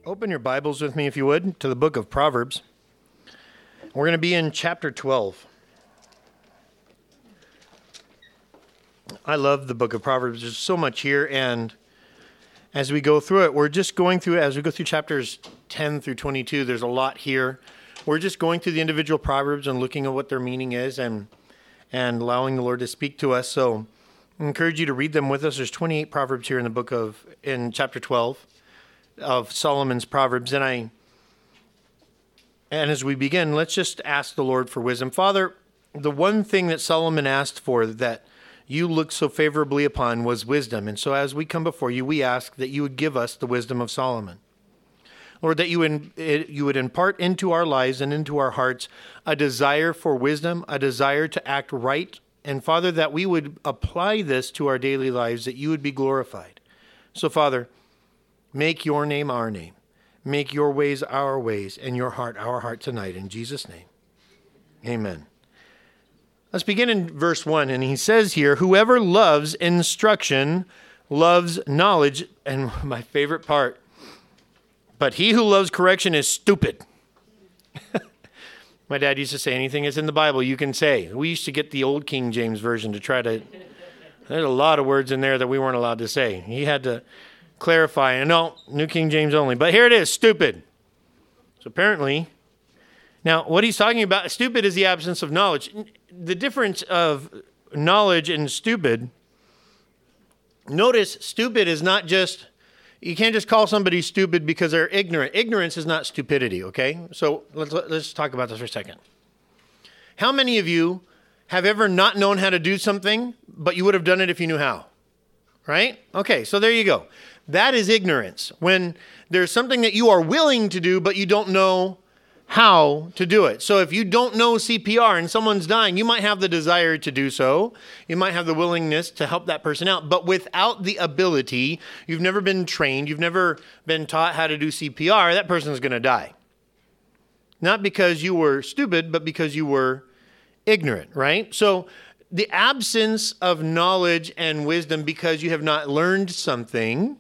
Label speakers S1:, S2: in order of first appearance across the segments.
S1: Open your Bibles with me, if you would, to the book of Proverbs. We're going to be in chapter 12. I love the book of Proverbs. There's so much here, and as we go through it, we're just going through, as we go through chapters 10 through 22, there's a lot here. We're just going through the individual Proverbs and looking at what their meaning is and allowing the Lord to speak to us. So I encourage you to read them with us. There's 28 Proverbs here in chapter 12 of Solomon's Proverbs. And as we begin, let's just ask the Lord for wisdom. Father, the one thing that Solomon asked for that you looked so favorably upon was wisdom. And so as we come before you, we ask that you would give us the wisdom of Solomon. Lord, that you would impart into our lives and into our hearts a desire for wisdom, a desire to act right. And Father, that we would apply this to our daily lives, that you would be glorified. So Father, make your name our name. Make your ways our ways and your heart our heart tonight. In Jesus' name, amen. Let's begin in verse 1. And he says here, whoever loves instruction loves knowledge. And my favorite part, but he who loves correction is stupid. My dad used to say, anything that's in the Bible you can say. We used to get the old King James version to try to, there's a lot of words in there that we weren't allowed to say. He had to clarify, and no, New King James only. But here it is, stupid. So apparently, now what he's talking about, stupid is the absence of knowledge. The difference of knowledge and stupid, notice stupid is not just, you can't just call somebody stupid because they're ignorant. Ignorance is not stupidity, okay? So let's talk about this for a second. How many of you have ever not known how to do something, but you would have done it if you knew how? Right? Okay, so there you go. That is ignorance. When there's something that you are willing to do, but you don't know how to do it. So if you don't know CPR and someone's dying, you might have the desire to do so. You might have the willingness to help that person out. But without the ability, you've never been trained, you've never been taught how to do CPR, that person's going to die. Not because you were stupid, but because you were ignorant, right? So the absence of knowledge and wisdom because you have not learned something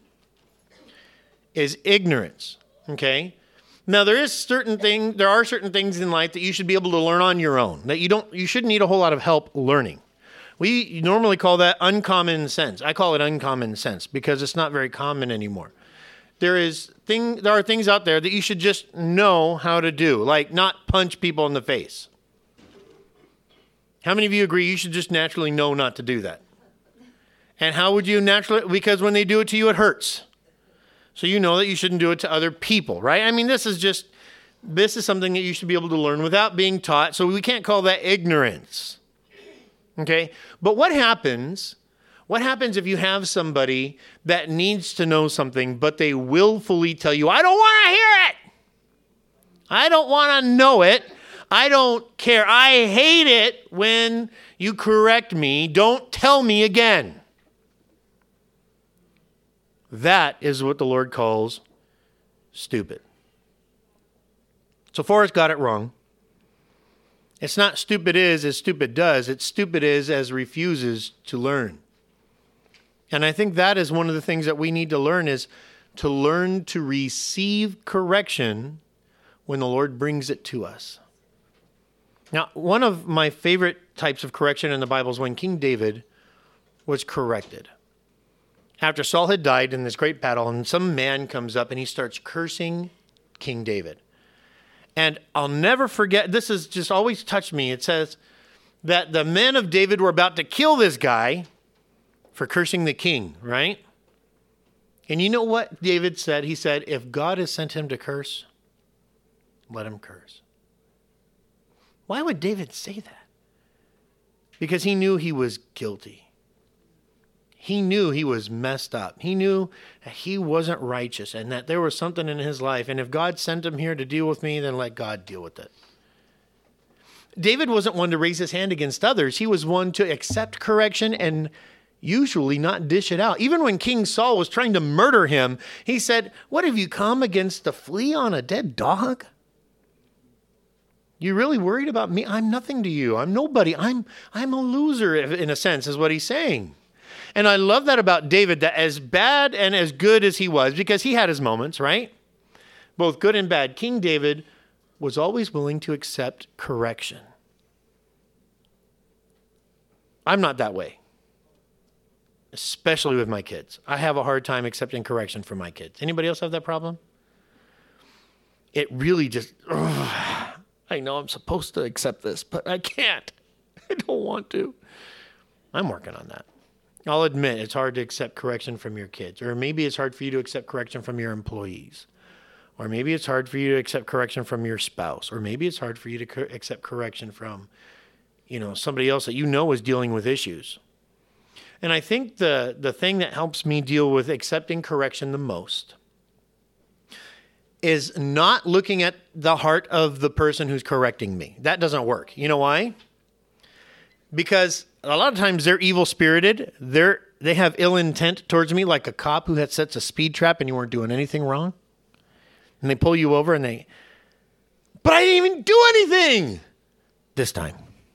S1: is ignorance, okay? Now, there are certain things in life that you should be able to learn on your own, that you shouldn't need a whole lot of help learning. We normally call that uncommon sense. I call it uncommon sense because it's not very common anymore. There are things out there that you should just know how to do, like not punch people in the face. How many of you agree you should just naturally know not to do that? And how would you naturally, because when they do it to you, it hurts. So you know that you shouldn't do it to other people, right? I mean, this is something that you should be able to learn without being taught. So we can't call that ignorance. Okay? But what happens if you have somebody that needs to know something, but they willfully tell you, I don't want to hear it. I don't want to know it. I don't care. I hate it when you correct me. Don't tell me again. That is what the Lord calls stupid. So Forrest got it wrong. It's not stupid is as stupid does. It's stupid is as refuses to learn. And I think that is one of the things that we need to learn is to learn to receive correction when the Lord brings it to us. Now, one of my favorite types of correction in the Bible is when King David was corrected. After Saul had died in this great battle, and some man comes up and he starts cursing King David. And I'll never forget, this has just always touched me. It says that the men of David were about to kill this guy for cursing the king, right? And you know what David said? He said, if God has sent him to curse, let him curse. Why would David say that? Because he knew he was guilty. He knew he was messed up. He knew that he wasn't righteous and that there was something in his life. And if God sent him here to deal with me, then let God deal with it. David wasn't one to raise his hand against others. He was one to accept correction and usually not dish it out. Even when King Saul was trying to murder him, he said, what have you come against a flea on a dead dog? You really worried about me? I'm nothing to you. I'm nobody. I'm a loser, in a sense, is what he's saying. And I love that about David, that as bad and as good as he was, because he had his moments, right? both good and bad. King David was always willing to accept correction. I'm not that way, especially with my kids. I have a hard time accepting correction from my kids. Anybody else have that problem? It really just, I know I'm supposed to accept this, but I can't. I don't want to. I'm working on that. I'll admit it's hard to accept correction from your kids, or maybe it's hard for you to accept correction from your employees, or maybe it's hard for you to accept correction from your spouse, or maybe it's hard for you to accept correction from, somebody else that is dealing with issues. And I think the thing that helps me deal with accepting correction the most is not looking at the heart of the person who's correcting me. That doesn't work. You know why? Because a lot of times they're evil-spirited. They have ill intent towards me, like a cop who sets a speed trap and you weren't doing anything wrong. And they pull you over and but I didn't even do anything this time.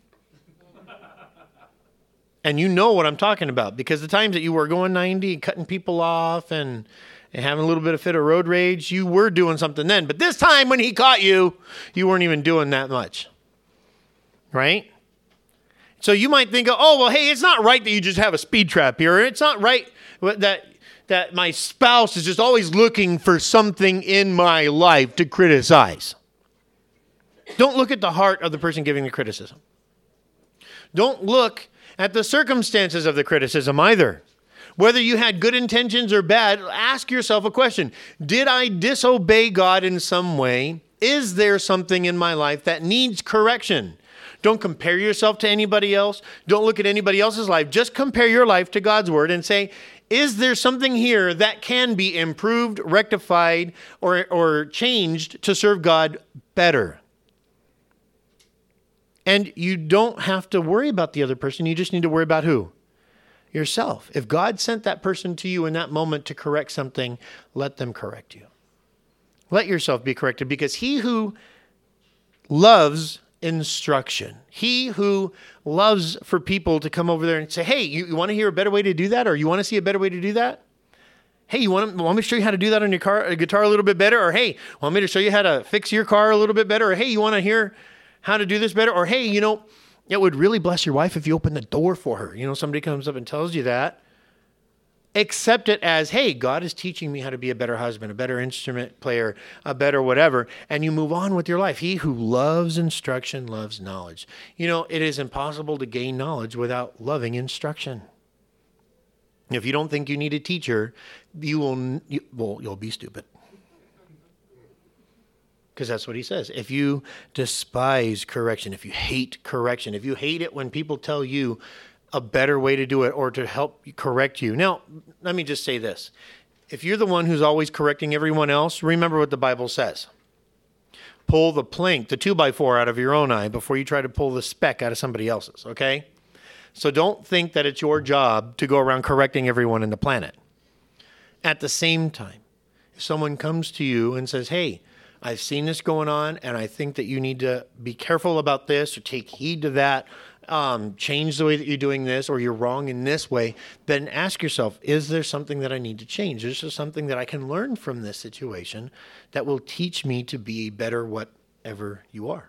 S1: And you know what I'm talking about, because the times that you were going 90 and cutting people off and having a little bit of fit of road rage, you were doing something then. But this time when he caught you, you weren't even doing that much. Right? So you might think, hey, it's not right that you just have a speed trap here. It's not right that my spouse is just always looking for something in my life to criticize. Don't look at the heart of the person giving the criticism. Don't look at the circumstances of the criticism either. Whether you had good intentions or bad, ask yourself a question. Did I disobey God in some way? Is there something in my life that needs correction? Don't compare yourself to anybody else. Don't look at anybody else's life. Just compare your life to God's word and say, is there something here that can be improved, rectified, or changed to serve God better? And you don't have to worry about the other person. You just need to worry about who? Yourself. If God sent that person to you in that moment to correct something, let them correct you. Let yourself be corrected, because he who loves instruction, he who loves for people to come over there and say, hey, you want to hear a better way to do that? Or you want to see a better way to do that? Hey, you want me to show you how to do that on your guitar a little bit better? Or hey, want me to show you how to fix your car a little bit better? Or hey, you want to hear how to do this better? Or hey, it would really bless your wife if you open the door for her. Somebody comes up and tells you that. Accept it as, hey, God is teaching me how to be a better husband, a better instrument player, a better whatever. And you move on with your life. He who loves instruction loves knowledge. It is impossible to gain knowledge without loving instruction. If you don't think you need a teacher, you'll be stupid. Because that's what he says. If you despise correction, if you hate correction, if you hate it when people tell you a better way to do it or to help correct you. Now, let me just say this. If you're the one who's always correcting everyone else, remember what the Bible says. Pull the plank, the 2x4 out of your own eye before you try to pull the speck out of somebody else's, okay? So don't think that it's your job to go around correcting everyone in the planet. At the same time, if someone comes to you and says, hey, I've seen this going on, and I think that you need to be careful about this or take heed to that, change the way that you're doing this, or you're wrong in this way, then ask yourself, is there something that I need to change? Is there something that I can learn from this situation that will teach me to be better whatever you are?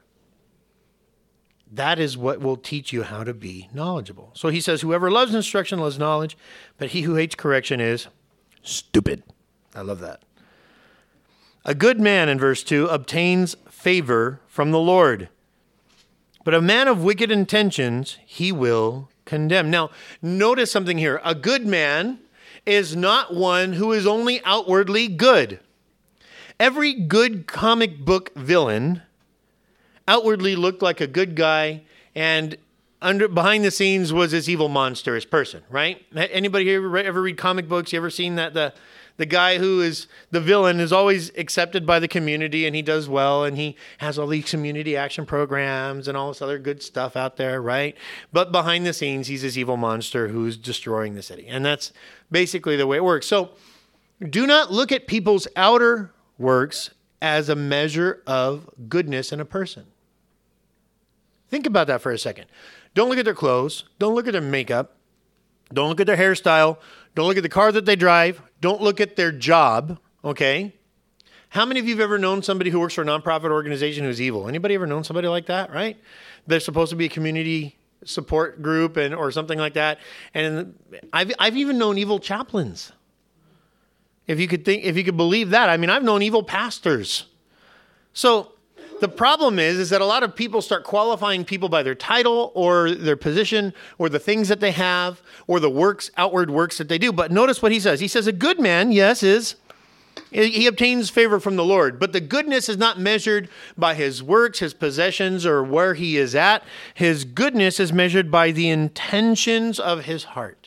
S1: That is what will teach you how to be knowledgeable. So he says, whoever loves instruction loves knowledge, but he who hates correction is stupid. I love that. A good man, in verse 2, obtains favor from the Lord, but a man of wicked intentions he will condemn. Now, notice something here. A good man is not one who is only outwardly good. Every good comic book villain outwardly looked like a good guy, and behind the scenes was this evil monstrous person, right? Anybody here ever read comic books? You ever seen that the guy who is the villain is always accepted by the community, and he does well, and he has all these community action programs and all this other good stuff out there, right? But behind the scenes, he's this evil monster who's destroying the city. And that's basically the way it works. So do not look at people's outer works as a measure of goodness in a person. Think about that for a second. Don't look at their clothes. Don't look at their makeup. Don't look at their hairstyle. Don't look at the car that they drive. Don't look at their job, okay? How many of you have ever known somebody who works for a nonprofit organization who's evil? Anybody ever known somebody like that, right? They're supposed to be a community support group or something like that. And I've even known evil chaplains. If you could believe that. I mean, I've known evil pastors. So the problem is that a lot of people start qualifying people by their title or their position or the things that they have or the outward works that they do. But notice what he says. He says a good man, yes, he obtains favor from the Lord, but the goodness is not measured by his works, his possessions, or where he is at. His goodness is measured by the intentions of his heart.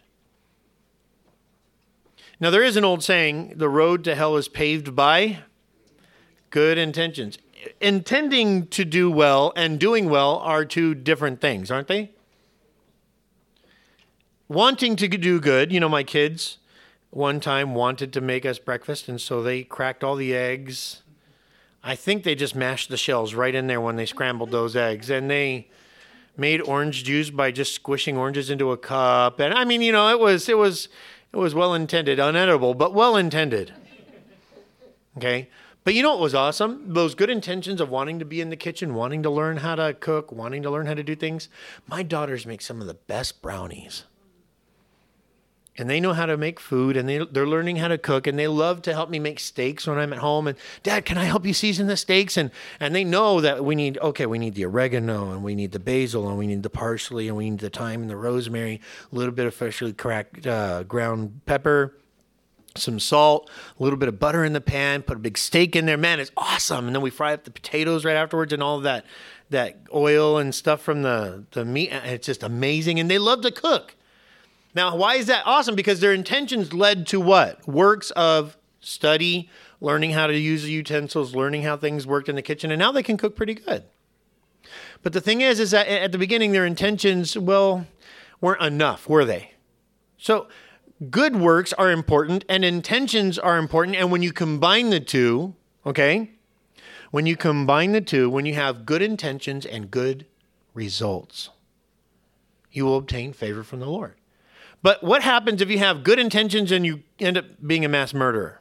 S1: Now, there is an old saying, the road to hell is paved by good intentions. Intending to do well and doing well are two different things, aren't they? Wanting to do good, my kids one time wanted to make us breakfast, and so they cracked all the eggs. I think they just mashed the shells right in there when they scrambled those eggs, and they made orange juice by just squishing oranges into a cup. And I mean, it was well intended, unedible, but well intended. Okay. But you know what was awesome? Those good intentions of wanting to be in the kitchen, wanting to learn how to cook, wanting to learn how to do things. My daughters make some of the best brownies. And they know how to make food, and they're learning how to cook, and they love to help me make steaks when I'm at home. And, Dad, can I help you season the steaks? And they know that we need the oregano, and we need the basil, and we need the parsley, and we need the thyme and the rosemary, a little bit of freshly cracked ground pepper, some salt, a little bit of butter in the pan, put a big steak in there. Man, it's awesome. And then we fry up the potatoes right afterwards and all of that oil and stuff from the meat. It's just amazing. And they love to cook. Now, why is that awesome? Because their intentions led to what? Works of study, learning how to use the utensils, learning how things worked in the kitchen, and now they can cook pretty good. But the thing is that at the beginning, their intentions, weren't enough, were they? So good works are important and intentions are important. And when you combine the two, when you have good intentions and good results, you will obtain favor from the Lord. But what happens if you have good intentions and you end up being a mass murderer?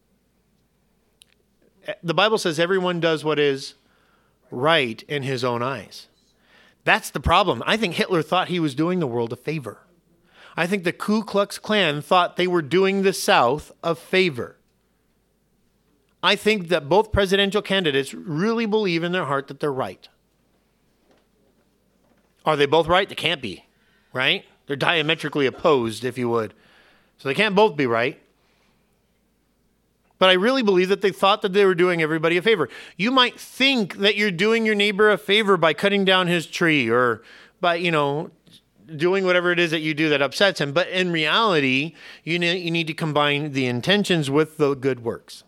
S1: The Bible says everyone does what is right in his own eyes. That's the problem. I think Hitler thought he was doing the world a favor. I think the Ku Klux Klan thought they were doing the South a favor. I think that both presidential candidates really believe in their heart that they're right. Are they both right? They can't be, right? They're diametrically opposed, if you would. So they can't both be right. But I really believe that they thought that they were doing everybody a favor. You might think that you're doing your neighbor a favor by cutting down his tree or by, doing whatever it is that you do that upsets him. But in reality, you need to combine the intentions with the good works.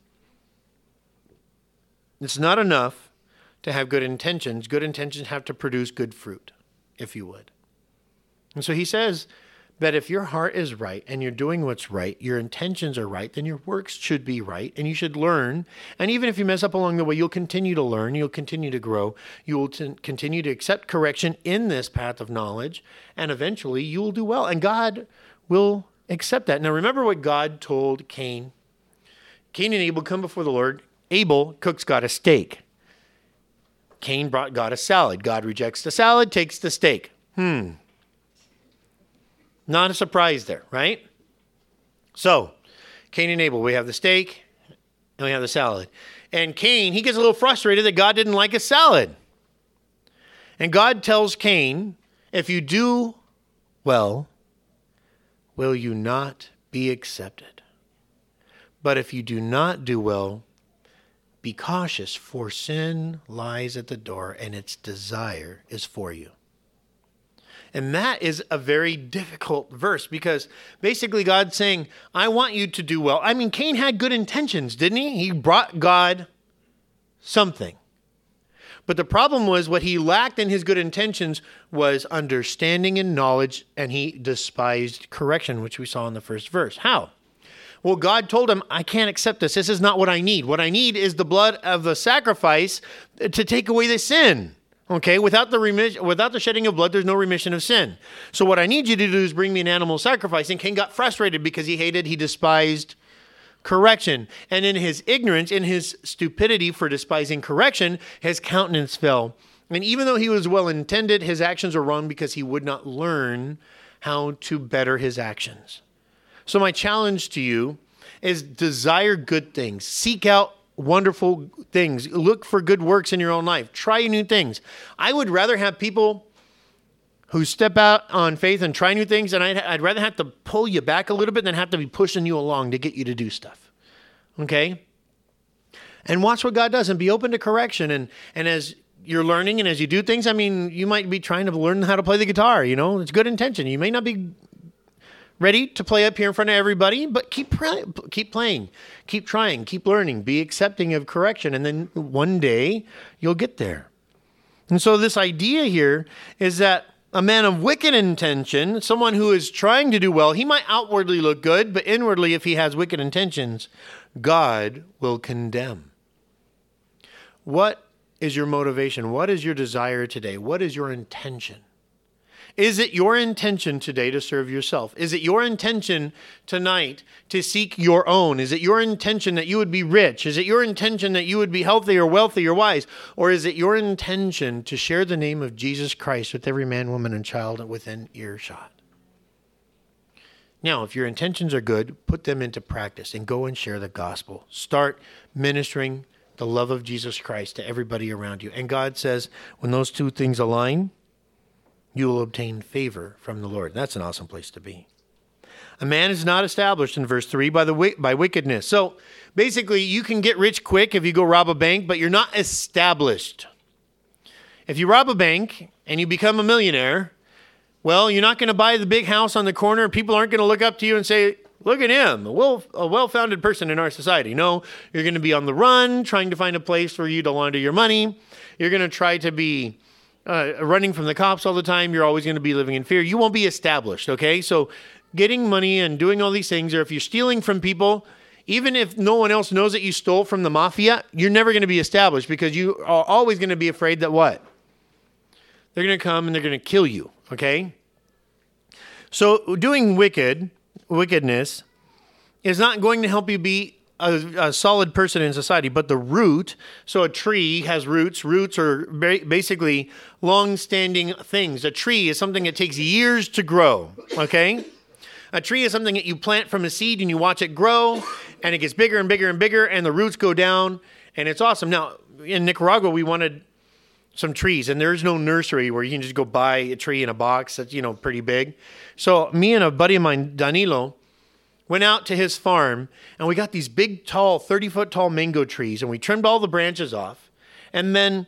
S1: It's not enough to have good intentions. Good intentions have to produce good fruit, if you would. And so he says that if your heart is right and you're doing what's right, your intentions are right, then your works should be right and you should learn. And even if you mess up along the way, you'll continue to learn, you'll continue to grow, you will continue to accept correction in this path of knowledge, and eventually you will do well. And God will accept that. Now remember what God told Cain. Cain and Abel come before the Lord. Abel cooks God a steak. Cain brought God a salad. God rejects the salad, takes the steak. Not a surprise there, right? So, Cain and Abel, we have the steak and we have the salad. And Cain, he gets a little frustrated that God didn't like his salad. And God tells Cain, if you do well, will you not be accepted? But if you do not do well, be cautious, for sin lies at the door and its desire is for you. And that is a very difficult verse because basically God's saying, I want you to do well. I mean, Cain had good intentions, didn't he? He brought God something. But the problem was what he lacked in his good intentions was understanding and knowledge, and he despised correction, which we saw in the first verse. How? Well, God told him, I can't accept this. This is not what I need. What I need is the blood of the sacrifice to take away the sin. Okay, without the shedding of blood, there's no remission of sin. So what I need you to do is bring me an animal sacrifice. And Cain got frustrated because he despised correction. And in his ignorance, in his stupidity for despising correction, his countenance fell. And even though he was well-intended, his actions were wrong because he would not learn how to better his actions. So my challenge to you is desire good things. Seek out wonderful things. Look for good works in your own life. Try new things. I would rather have people who step out on faith and try new things, and I'd rather have to pull you back a little bit than have to be pushing you along to get you to do stuff. Okay? And watch what God does and be open to correction. And as you're learning and as you do things, I mean, you might be trying to learn how to play the guitar, you know? It's good intention. You may not be ready to play up here in front of everybody, but keep playing, keep trying, keep learning, be accepting of correction, and then one day you'll get there. And so this idea here is that a man of wicked intention, someone who is trying to do well, he might outwardly look good, but inwardly, if he has wicked intentions, God will condemn. What is your motivation? What is your desire today? What is your intention? Is it your intention today to serve yourself? Is it your intention tonight to seek your own? Is it your intention that you would be rich? Is it your intention that you would be healthy or wealthy or wise? Or is it your intention to share the name of Jesus Christ with every man, woman, and child within earshot? Now, if your intentions are good, put them into practice and go and share the gospel. Start ministering the love of Jesus Christ to everybody around you. And God says, when those two things align, you will obtain favor from the Lord. That's an awesome place to be. A man is not established in verse 3 by wickedness. So basically, you can get rich quick if you go rob a bank, but you're not established. If you rob a bank and you become a millionaire, well, you're not going to buy the big house on the corner. People aren't going to look up to you and say, look at him, a well-founded person in our society. No, you're going to be on the run, trying to find a place for you to launder your money. You're going to try to be running from the cops all the time. You're always going to be living in fear. You won't be established, okay? So getting money and doing all these things, or if you're stealing from people, even if no one else knows that you stole from the mafia, you're never going to be established because you are always going to be afraid that what? They're going to come and they're going to kill you, okay? So doing wickedness is not going to help you be a solid person in society, but the root, so a tree has roots. Roots are basically long-standing things. A tree is something that takes years to grow, okay? A tree is something that you plant from a seed and you watch it grow, and it gets bigger and bigger and bigger, and the roots go down, and it's awesome. Now, in Nicaragua, we wanted some trees, and there's no nursery where you can just go buy a tree in a box that's, pretty big. So me and a buddy of mine, Danilo, went out to his farm, and we got these big, tall, 30-foot tall mango trees, and we trimmed all the branches off. And then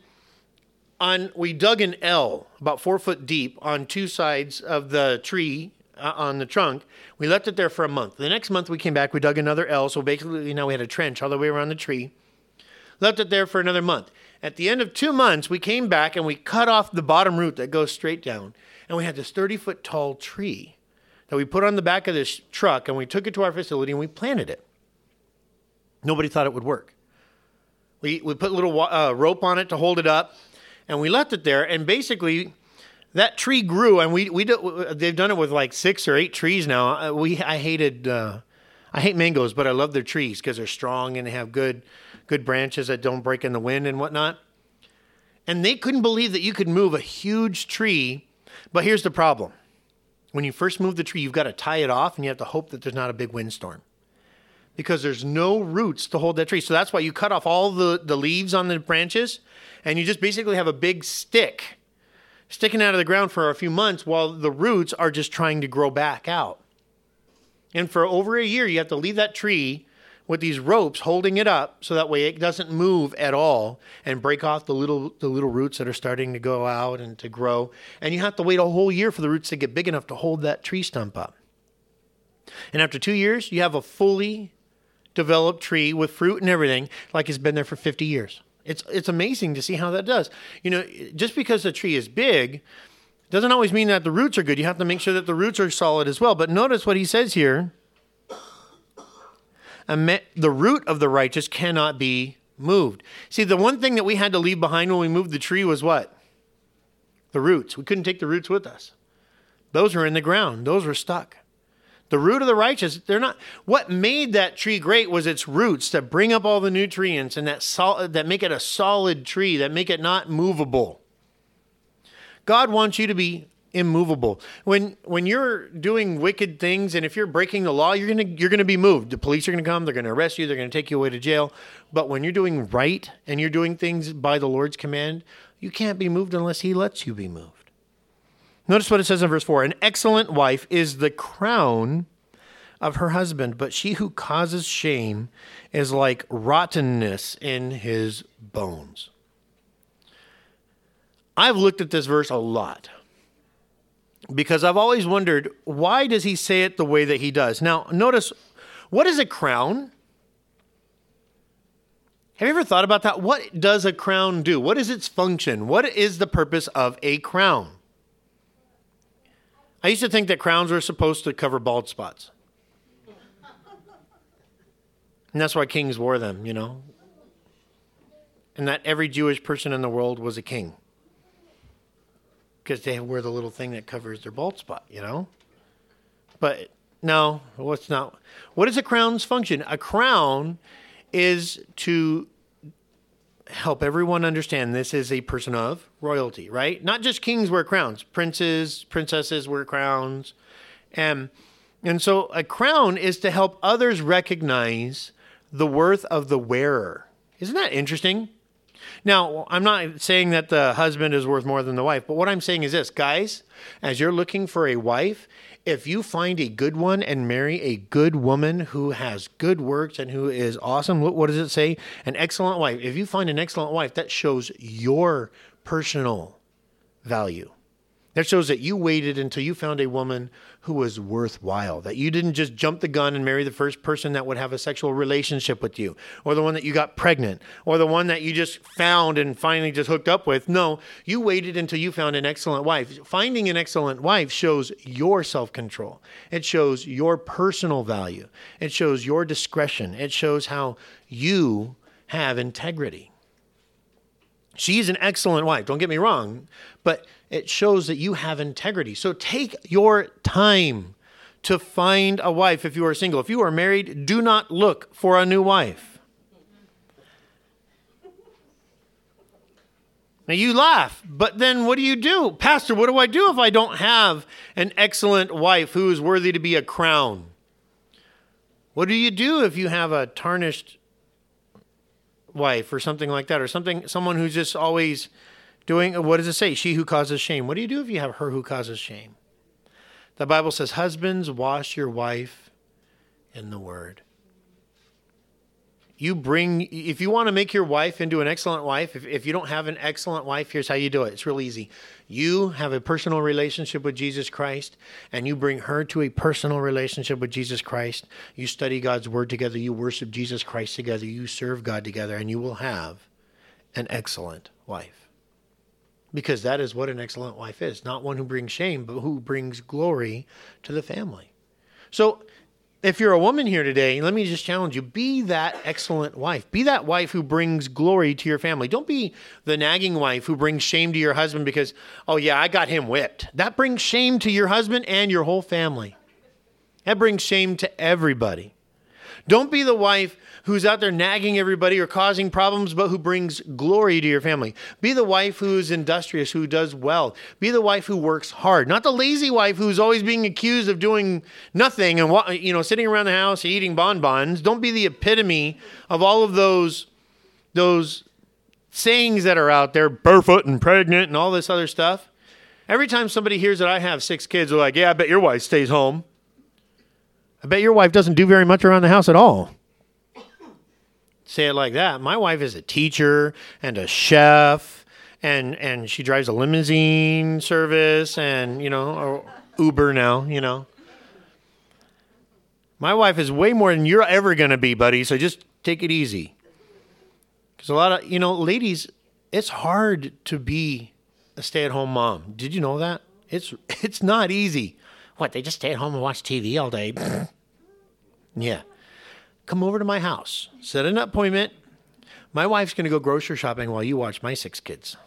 S1: we dug an L about 4 foot deep on two sides of the tree on the trunk. We left it there for a month. The next month we came back, we dug another L. So basically now we had a trench all the way around the tree. Left it there for another month. At the end of 2 months, we came back and we cut off the bottom root that goes straight down. And we had this 30-foot tall tree that we put on the back of this truck, and we took it to our facility and we planted it. Nobody thought it would work. We put a little rope on it to hold it up, and we left it there. And basically, that tree grew, and they've done it with like 6 or 8 trees now. I hate mangoes, but I love their trees because they're strong and they have good branches that don't break in the wind and whatnot. And they couldn't believe that you could move a huge tree. But here's the problem. When you first move the tree, you've got to tie it off, and you have to hope that there's not a big windstorm because there's no roots to hold that tree. So that's why you cut off all the leaves on the branches, and you just basically have a big stick sticking out of the ground for a few months while the roots are just trying to grow back out. And for over a year, you have to leave that tree with these ropes holding it up so that way it doesn't move at all and break off the little roots that are starting to go out and to grow. And you have to wait a whole year for the roots to get big enough to hold that tree stump up. And after 2 years, you have a fully developed tree with fruit and everything like it's been there for 50 years. It's amazing to see how that does. Just because the tree is big doesn't always mean that the roots are good. You have to make sure that the roots are solid as well. But notice what he says here. The root of the righteous cannot be moved. See, the one thing that we had to leave behind when we moved the tree was what? The roots. We couldn't take the roots with us. Those were in the ground. Those were stuck. The root of the righteous, they're not. What made that tree great was its roots that bring up all the nutrients and that make it a solid tree, that make it not movable. God wants you to be immovable. When you're doing wicked things, and if you're breaking the law, you're gonna be moved. The police are gonna come. They're gonna arrest you. They're gonna take you away to jail. But when you're doing right and you're doing things by the Lord's command, you can't be moved unless He lets you be moved. Notice what it says in verse 4. An excellent wife is the crown of her husband, but she who causes shame is like rottenness in his bones. I've looked at this verse a lot because I've always wondered, why does he say it the way that he does? Now, notice, what is a crown? Have you ever thought about that? What does a crown do? What is its function? What is the purpose of a crown? I used to think that crowns were supposed to cover bald spots. And that's why kings wore them, you know. And that every Jewish person in the world was a king. Because they wear the little thing that covers their bald spot, you know. But no, it's not. What is a crown's function? A crown is to help everyone understand this is a person of royalty, right? Not just kings wear crowns. Princes, princesses wear crowns. And so a crown is to help others recognize the worth of the wearer. Isn't that interesting? Now, I'm not saying that the husband is worth more than the wife, but what I'm saying is this, guys, as you're looking for a wife, if you find a good one and marry a good woman who has good works and who is awesome, what does it say? An excellent wife. If you find an excellent wife, that shows your personal value. That shows that you waited until you found a woman who was worthwhile, that you didn't just jump the gun and marry the first person that would have a sexual relationship with you, or the one that you got pregnant, or the one that you just found and finally just hooked up with. No, you waited until you found an excellent wife. Finding an excellent wife shows your self-control. It shows your personal value. It shows your discretion. It shows how you have integrity. She's an excellent wife, don't get me wrong, but it shows that you have integrity. So take your time to find a wife if you are single. If you are married, do not look for a new wife. Now you laugh, but then what do? Pastor, what do I do if I don't have an excellent wife who is worthy to be a crown? What do you do if you have a tarnished wife or something like that, or someone who's just always doing, what does it say? She who causes shame. What do you do if you have her who causes shame? The Bible says, husbands, wash your wife in the word. If you want to make your wife into an excellent wife, if you don't have an excellent wife, here's how you do it. It's real easy. You have a personal relationship with Jesus Christ, and you bring her to a personal relationship with Jesus Christ. You study God's word together. You worship Jesus Christ together. You serve God together, and you will have an excellent wife. Because that is what an excellent wife is. Not one who brings shame, but who brings glory to the family. So if you're a woman here today, let me just challenge you, be that excellent wife. Be that wife who brings glory to your family. Don't be the nagging wife who brings shame to your husband because, oh yeah, I got him whipped. That brings shame to your husband and your whole family. That brings shame to everybody. Don't be the wife who's out there nagging everybody or causing problems, but who brings glory to your family. Be the wife who's industrious, who does well. Be the wife who works hard. Not the lazy wife who's always being accused of doing nothing and sitting around the house eating bonbons. Don't be the epitome of all of those sayings that are out there, barefoot and pregnant and all this other stuff. Every time somebody hears that I have 6 kids, they're like, yeah, I bet your wife stays home. I bet your wife doesn't do very much around the house at all. Say it like that. My wife is a teacher and a chef, and she drives a limousine service and, or Uber now, My wife is way more than you're ever going to be, buddy, so just take it easy. Because a lot of, ladies, it's hard to be a stay-at-home mom. Did you know that? It's not easy. What, they just stay at home and watch TV all day? Yeah. Come over to my house. Set an appointment. My wife's going to go grocery shopping while you watch my 6 kids.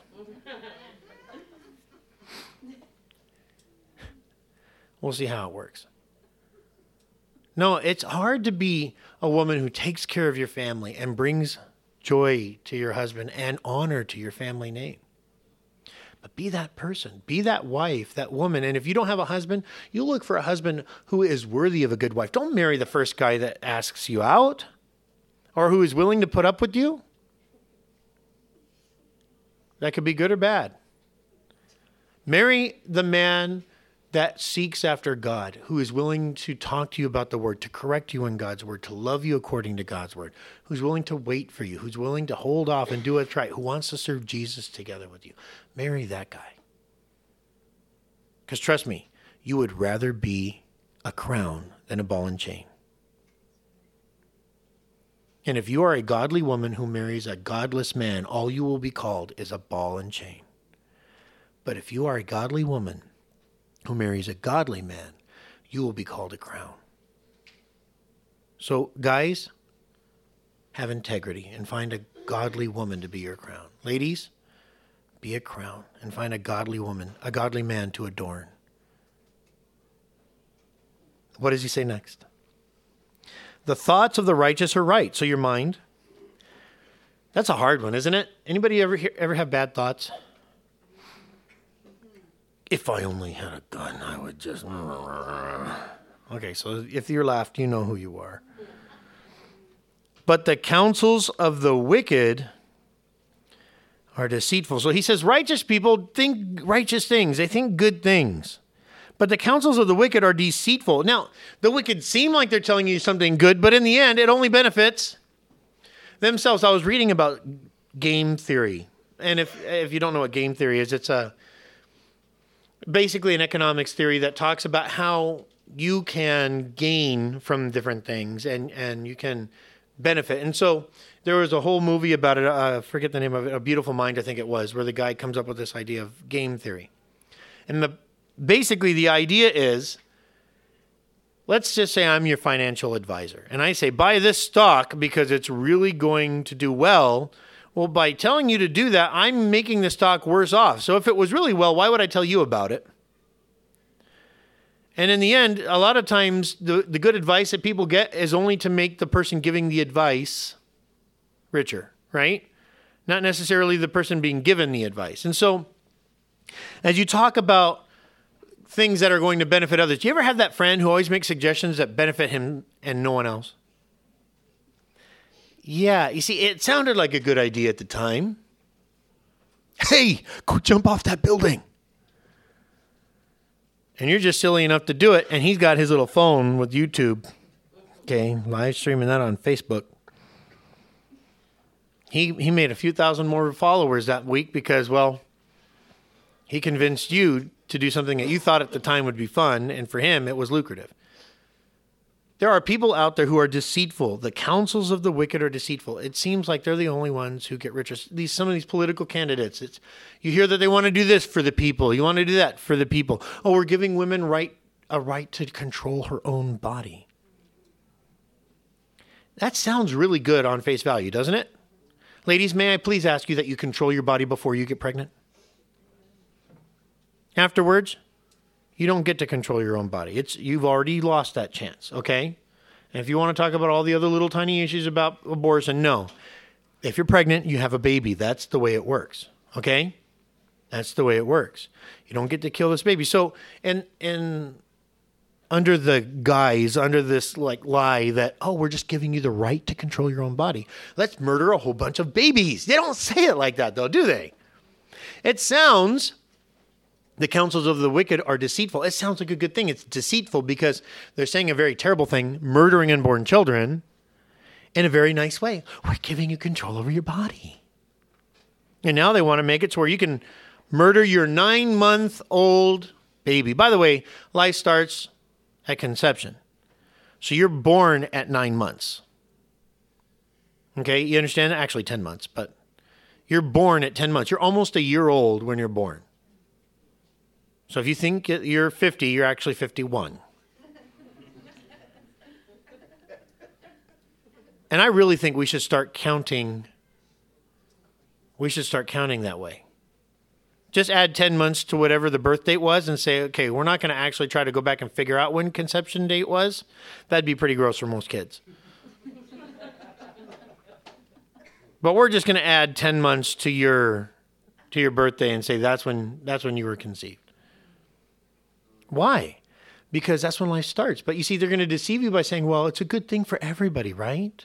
S1: We'll see how it works. No, it's hard to be a woman who takes care of your family and brings joy to your husband and honor to your family name. But be that person, be that wife, that woman. And if you don't have a husband, you look for a husband who is worthy of a good wife. Don't marry the first guy that asks you out or who is willing to put up with you. That could be good or bad. Marry the man that seeks after God, who is willing to talk to you about the word, to correct you in God's word, to love you according to God's word, who's willing to wait for you, who's willing to hold off and do what's right, who wants to serve Jesus together with you. Marry that guy. Because trust me, you would rather be a crown than a ball and chain. And if you are a godly woman who marries a godless man, all you will be called is a ball and chain. But if you are a godly woman who marries a godly man, you will be called a crown. So, guys, have integrity and find a godly woman to be your crown. Ladies, be a crown and find a godly woman, a godly man to adorn. What does he say next? The thoughts of the righteous are right. So your mind, that's a hard one, isn't it? Anybody ever have bad thoughts? If I only had a gun, I would just... Okay, so if you're laughed, you know who you are. But the counsels of the wicked are deceitful. So he says righteous people think righteous things. They think good things. But the counsels of the wicked are deceitful. Now, the wicked seem like they're telling you something good, but in the end, it only benefits themselves. I was reading about game theory. And if you don't know what game theory is, it's basically an economics theory that talks about how you can gain from different things and you can benefit. And so there was a whole movie about it. I forget the name of it. A Beautiful Mind, I think it was, where the guy comes up with this idea of game theory. And basically the idea is, let's just say I'm your financial advisor. And I say, buy this stock because it's really going to do well. Well, by telling you to do that, I'm making the stock worse off. So if it was really well, why would I tell you about it? And in the end, a lot of times, the good advice that people get is only to make the person giving the advice richer, right? Not necessarily the person being given the advice. And so, as you talk about things that are going to benefit others, do you ever have that friend who always makes suggestions that benefit him and no one else? Yeah, you see, it sounded like a good idea at the time. Hey, go jump off that building. And you're just silly enough to do it, and he's got his little phone with YouTube, okay, live streaming that on Facebook. He made a few thousand more followers that week because, well, he convinced you to do something that you thought at the time would be fun, and for him, it was lucrative. There are people out there who are deceitful. The counsels of the wicked are deceitful. It seems like they're the only ones who get richer. Some of these political candidates, you hear that they want to do this for the people. You want to do that for the people. Oh, we're giving women a right to control her own body. That sounds really good on face value, doesn't it? Ladies, may I please ask you that you control your body before you get pregnant? Afterwards, you don't get to control your own body. You've already lost that chance, okay? And if you want to talk about all the other little tiny issues about abortion, no. If you're pregnant, you have a baby. That's the way it works, okay? That's the way it works. You don't get to kill this baby. So, and under the guise, under this lie that, oh, we're just giving you the right to control your own body, let's murder a whole bunch of babies. They don't say it like that, though, do they? It sounds... The counsels of the wicked are deceitful. It sounds like a good thing. It's deceitful because they're saying a very terrible thing, murdering unborn children, in a very nice way. We're giving you control over your body. And now they want to make it to where you can murder your 9-month-old baby. By the way, life starts at conception. So you're born at 9 months. Okay, you understand? Actually 10 months, but you're born at 10 months. You're almost a year old when you're born. So if you think you're 50, you're actually 51. And I really think we should start counting. We should start counting that way. Just add 10 months to whatever the birth date was and say, okay, we're not going to actually try to go back and figure out when conception date was. That'd be pretty gross for most kids. But we're just going to add 10 months to your birthday and say that's when you were conceived. Why? Because that's when life starts. But you see, they're going to deceive you by saying, well, it's a good thing for everybody, right?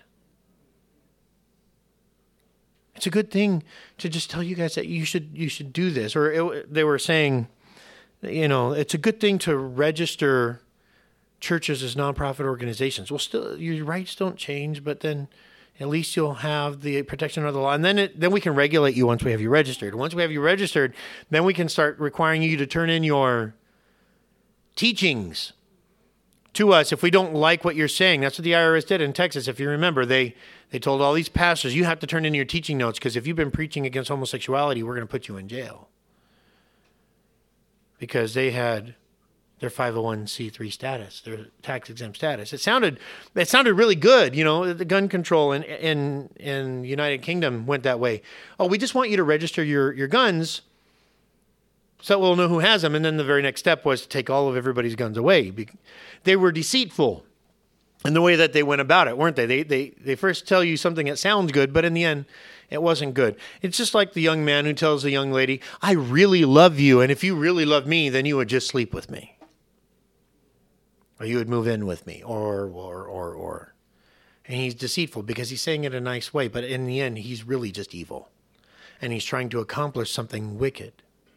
S1: It's a good thing to just tell you guys that you should do this. Or they were saying, it's a good thing to register churches as nonprofit organizations. Well, still, your rights don't change, but then at least you'll have the protection of the law. And then we can regulate you once we have you registered. Once we have you registered, then we can start requiring you to turn in your teachings to us if we don't like what you're saying. That's what the IRS did in Texas. If you remember, they told all these pastors, you have to turn in your teaching notes because if you've been preaching against homosexuality, we're going to put you in jail. Because they had their 501c3 status, their tax-exempt status. It sounded really good. The gun control in United Kingdom went that way. Oh, we just want you to register your guns so we'll know who has them. And then the very next step was to take all of everybody's guns away. They were deceitful in the way that they went about it, weren't they? They first tell you something that sounds good, but in the end, it wasn't good. It's just like the young man who tells the young lady, I really love you, and if you really love me, then you would just sleep with me. Or you would move in with me, or. And he's deceitful because he's saying it in a nice way, but in the end, he's really just evil. And he's trying to accomplish something wicked.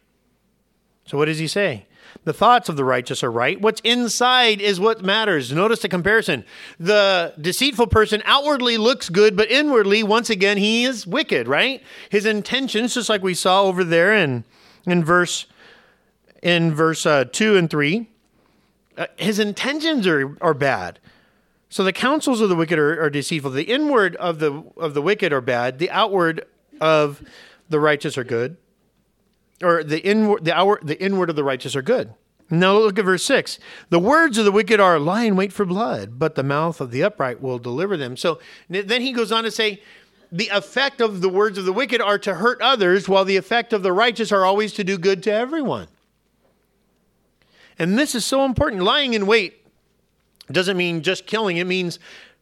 S1: So what does he say? The thoughts of the righteous are right. What's inside is what matters. Notice the comparison. The deceitful person outwardly looks good, but inwardly, once again, he is wicked, right? His intentions, just like we saw over there in verse 2 and 3, his intentions are bad. So the counsels of the wicked are deceitful. The inward of the wicked are bad. The outward of the righteous are good. Or the inward of the righteous are good. Now look at verse 6. The words of the wicked are lie in wait for blood, but the mouth of the upright will deliver them. So then he goes on to say, the effect of the words of the wicked are to hurt others, while the effect of the righteous are always to do good to everyone. And this is so important. Lying in wait doesn't mean just killing. It means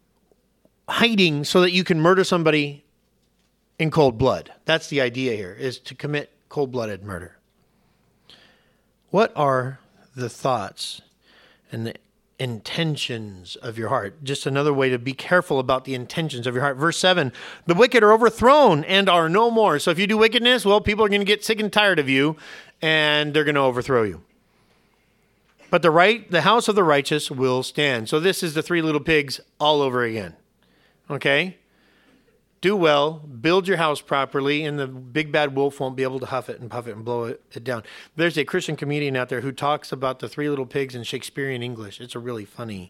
S1: hiding so that you can murder somebody in cold blood. That's the idea here, is to commit cold-blooded murder. What are the thoughts and the intentions of your heart? Just another way to be careful about the intentions of your heart. Verse 7, the wicked are overthrown and are no more. So if you do wickedness, well, people are going to get sick and tired of you, and they're going to overthrow you. But the house of the righteous will stand. So this is the three little pigs all over again. Okay? Do well, build your house properly, and the big bad wolf won't be able to huff it and puff it and blow it down. There's a Christian comedian out there who talks about the three little pigs in Shakespearean English. It's a really funny,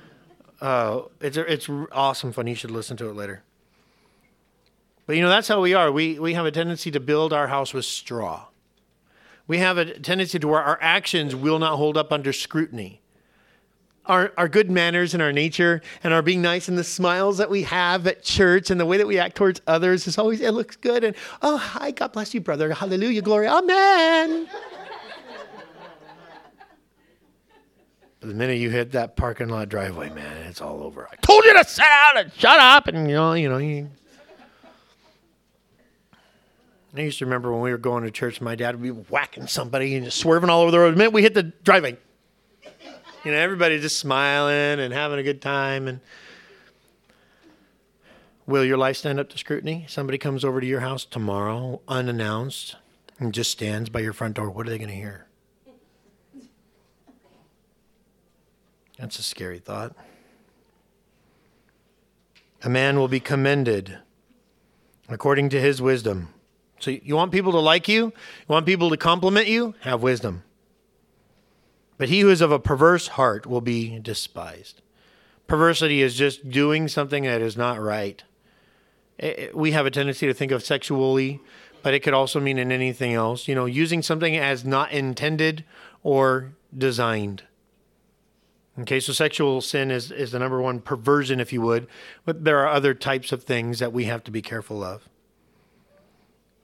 S1: it's awesome fun. You should listen to it later. But that's how we are. We have a tendency to build our house with straw. We have a tendency to where our actions will not hold up under scrutiny. Our good manners and our nature and our being nice and the smiles that we have at church and the way that we act towards others is always, it looks good. And, oh, hi, God bless you, brother. Hallelujah, glory, amen. But the minute you hit that parking lot driveway, man, it's all over. I told you to sit down and shut up. And, I used to remember when we were going to church, my dad would be whacking somebody and just swerving all over the road. The minute we hit the driveway, everybody just smiling and having a good time. And will your life stand up to scrutiny? Somebody comes over to your house tomorrow, unannounced, and just stands by your front door. What are they going to hear? That's a scary thought. A man will be commended according to his wisdom. So you want people to like you? You want people to compliment you? Have wisdom. But he who is of a perverse heart will be despised. Perversity is just doing something that is not right. We have a tendency to think of sexually, but it could also mean in anything else. Using something as not intended or designed. Okay, so sexual sin is the number one perversion, if you would. But there are other types of things that we have to be careful of.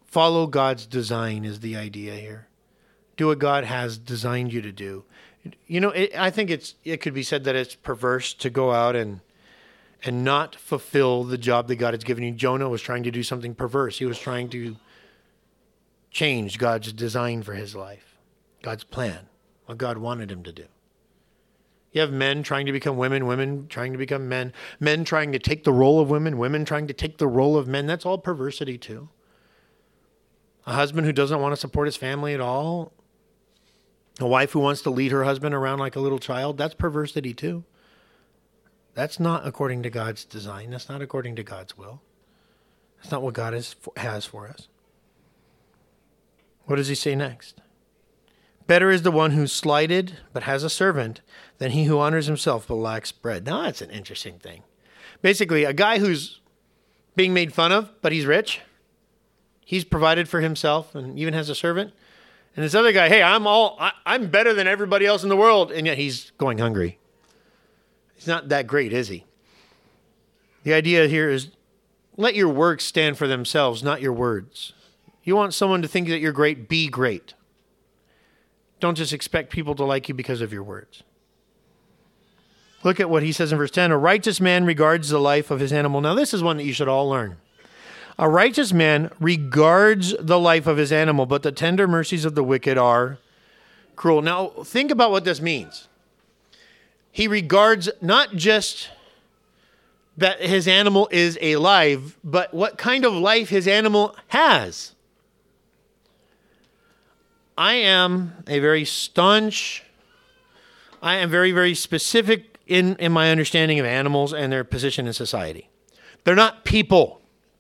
S1: Follow God's design is the idea here. Do what God has designed you to do. You know, I think it could be said that it's perverse to go out and not fulfill the job that God has given you. Jonah was trying to do something perverse. He was trying to change God's design for his life, God's plan, what God wanted him to do. You have men trying to become women, women trying to become men, men trying to take the role of women, women trying to take the role of men. That's all perversity too. A husband who doesn't want to support his family at all, a wife who wants to lead her husband around like a little child, that's perversity too. That's not according to God's design. That's not according to God's will. That's not what God has for us. What does he say next? Better is the one who's slighted but has a servant than he who honors himself but lacks bread. Now that's an interesting thing. Basically, a guy who's being made fun of, but he's rich. He's provided for himself and even has a servant. And this other guy, hey, I'm better than everybody else in the world, and yet he's going hungry. He's not that great, is he? The idea here is let your works stand for themselves, not your words. You want someone to think that you're great, be great. Don't just expect people to like you because of your words. Look at what he says in verse 10. A righteous man regards the life of his animal. Now, this is one that you should all learn. A righteous man regards the life of his animal, but the tender mercies of the wicked are cruel. Now, think about what this means. He regards not just that his animal is alive, but what kind of life his animal has. I am very, very specific in my understanding of animals and their position in society. They're not people.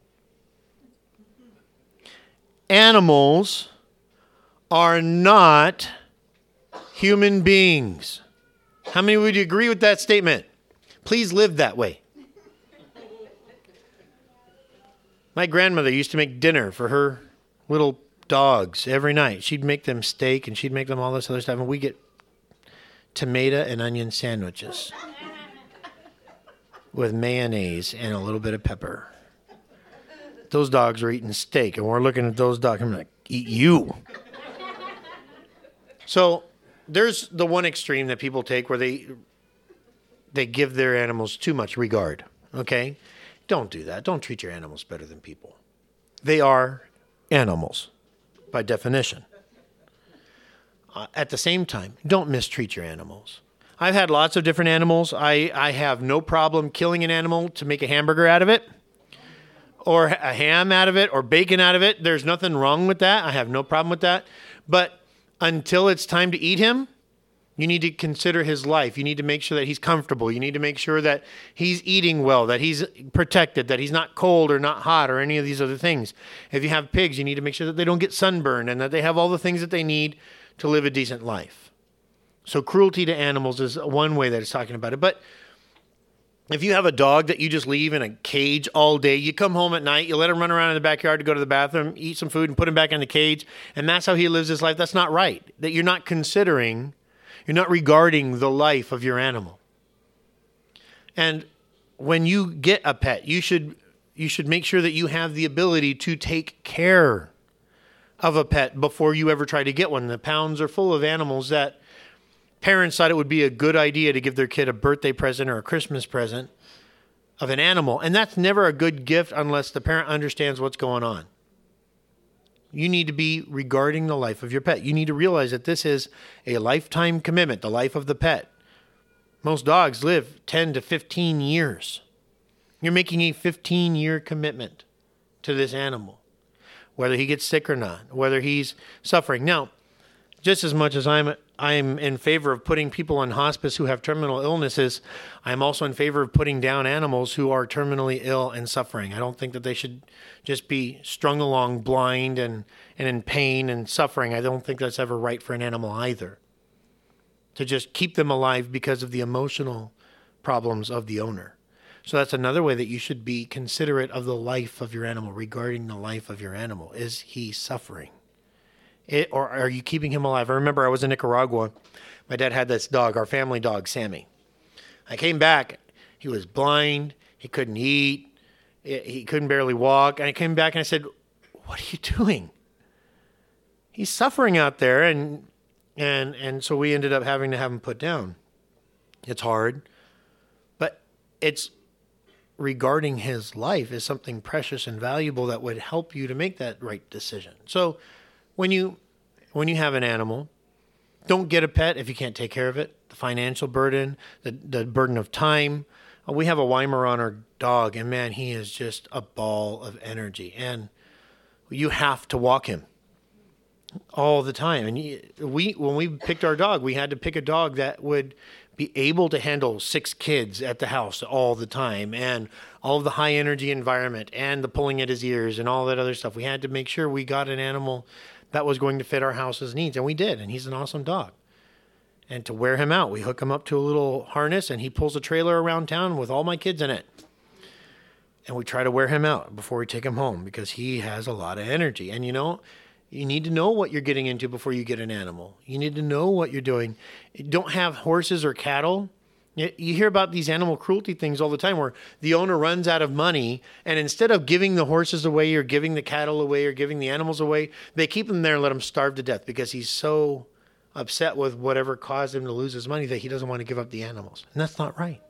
S1: Animals are not human beings. How many would you agree with that statement? Please live that way. My grandmother used to make dinner for her little dogs every night. She'd make them steak and she'd make them all this other stuff. And we get tomato and onion sandwiches with mayonnaise and a little bit of pepper. Those dogs are eating steak, and we're looking at those dogs. I'm like, eat you. So there's the one extreme that people take where they give their animals too much regard, okay? Don't do that. Don't treat your animals better than people. They are animals, by definition. At the same time, don't mistreat your animals. I've had lots of different animals. I have no problem killing an animal to make a hamburger out of it, or a ham out of it, or bacon out of it. There's nothing wrong with that. I have no problem with that. But until it's time to eat him, you need to consider his life. You need to make sure that he's comfortable. You need to make sure that he's eating well, that he's protected, that he's not cold or not hot or any of these other things. If you have pigs, you need to make sure that they don't get sunburned and that they have all the things that they need to live a decent life. So cruelty to animals is one way that it's talking about it. But if you have a dog that you just leave in a cage all day, you come home at night, you let him run around in the backyard to go to the bathroom, eat some food, and put him back in the cage, and that's how he lives his life, that's not right. That you're not considering, you're not regarding the life of your animal. And when you get a pet, you should make sure that you have the ability to take care of a pet before you ever try to get one. The pounds are full of animals that parents thought it would be a good idea to give their kid a birthday present or a Christmas present of an animal. And that's never a good gift unless the parent understands what's going on. You need to be regarding the life of your pet. You need to realize that this is a lifetime commitment, the life of the pet. Most dogs live 10 to 15 years. You're making a 15-year commitment to this animal, whether he gets sick or not, whether he's suffering. Now, just as much as I'm in favor of putting people in hospice who have terminal illnesses, I'm also in favor of putting down animals who are terminally ill and suffering. I don't think that they should just be strung along blind and in pain and suffering. I don't think that's ever right for an animal either. To just keep them alive because of the emotional problems of the owner. So that's another way that you should be considerate of the life of your animal, regarding the life of your animal. Is he suffering? Or are you keeping him alive? I remember I was in Nicaragua. My dad had this dog, our family dog, Sammy. I came back. He was blind. He couldn't eat. He couldn't barely walk. And I came back and I said, what are you doing? He's suffering out there, and so we ended up having to have him put down. It's hard, but it's regarding his life is something precious and valuable that would help you to make that right decision. So when you have an animal, don't get a pet if you can't take care of it. The financial burden, the burden of time. We have a Weimaraner dog, and man, he is just a ball of energy. And you have to walk him all the time. And when we picked our dog, we had to pick a dog that would be able to handle 6 kids at the house all the time, and all of the high energy environment, and the pulling at his ears, and all that other stuff. We had to make sure we got an animal that was going to fit our house's needs, and we did. And he's an awesome dog. And to wear him out, we hook him up to a little harness, and he pulls a trailer around town with all my kids in it. And we try to wear him out before we take him home, because he has a lot of energy. And you need to know what you're getting into before you get an animal. You need to know what you're doing. You don't have horses or cattle. You hear about these animal cruelty things all the time, where the owner runs out of money, and instead of giving the horses away or giving the cattle away or giving the animals away, they keep them there and let them starve to death, because he's so upset with whatever caused him to lose his money that he doesn't want to give up the animals. And that's not right.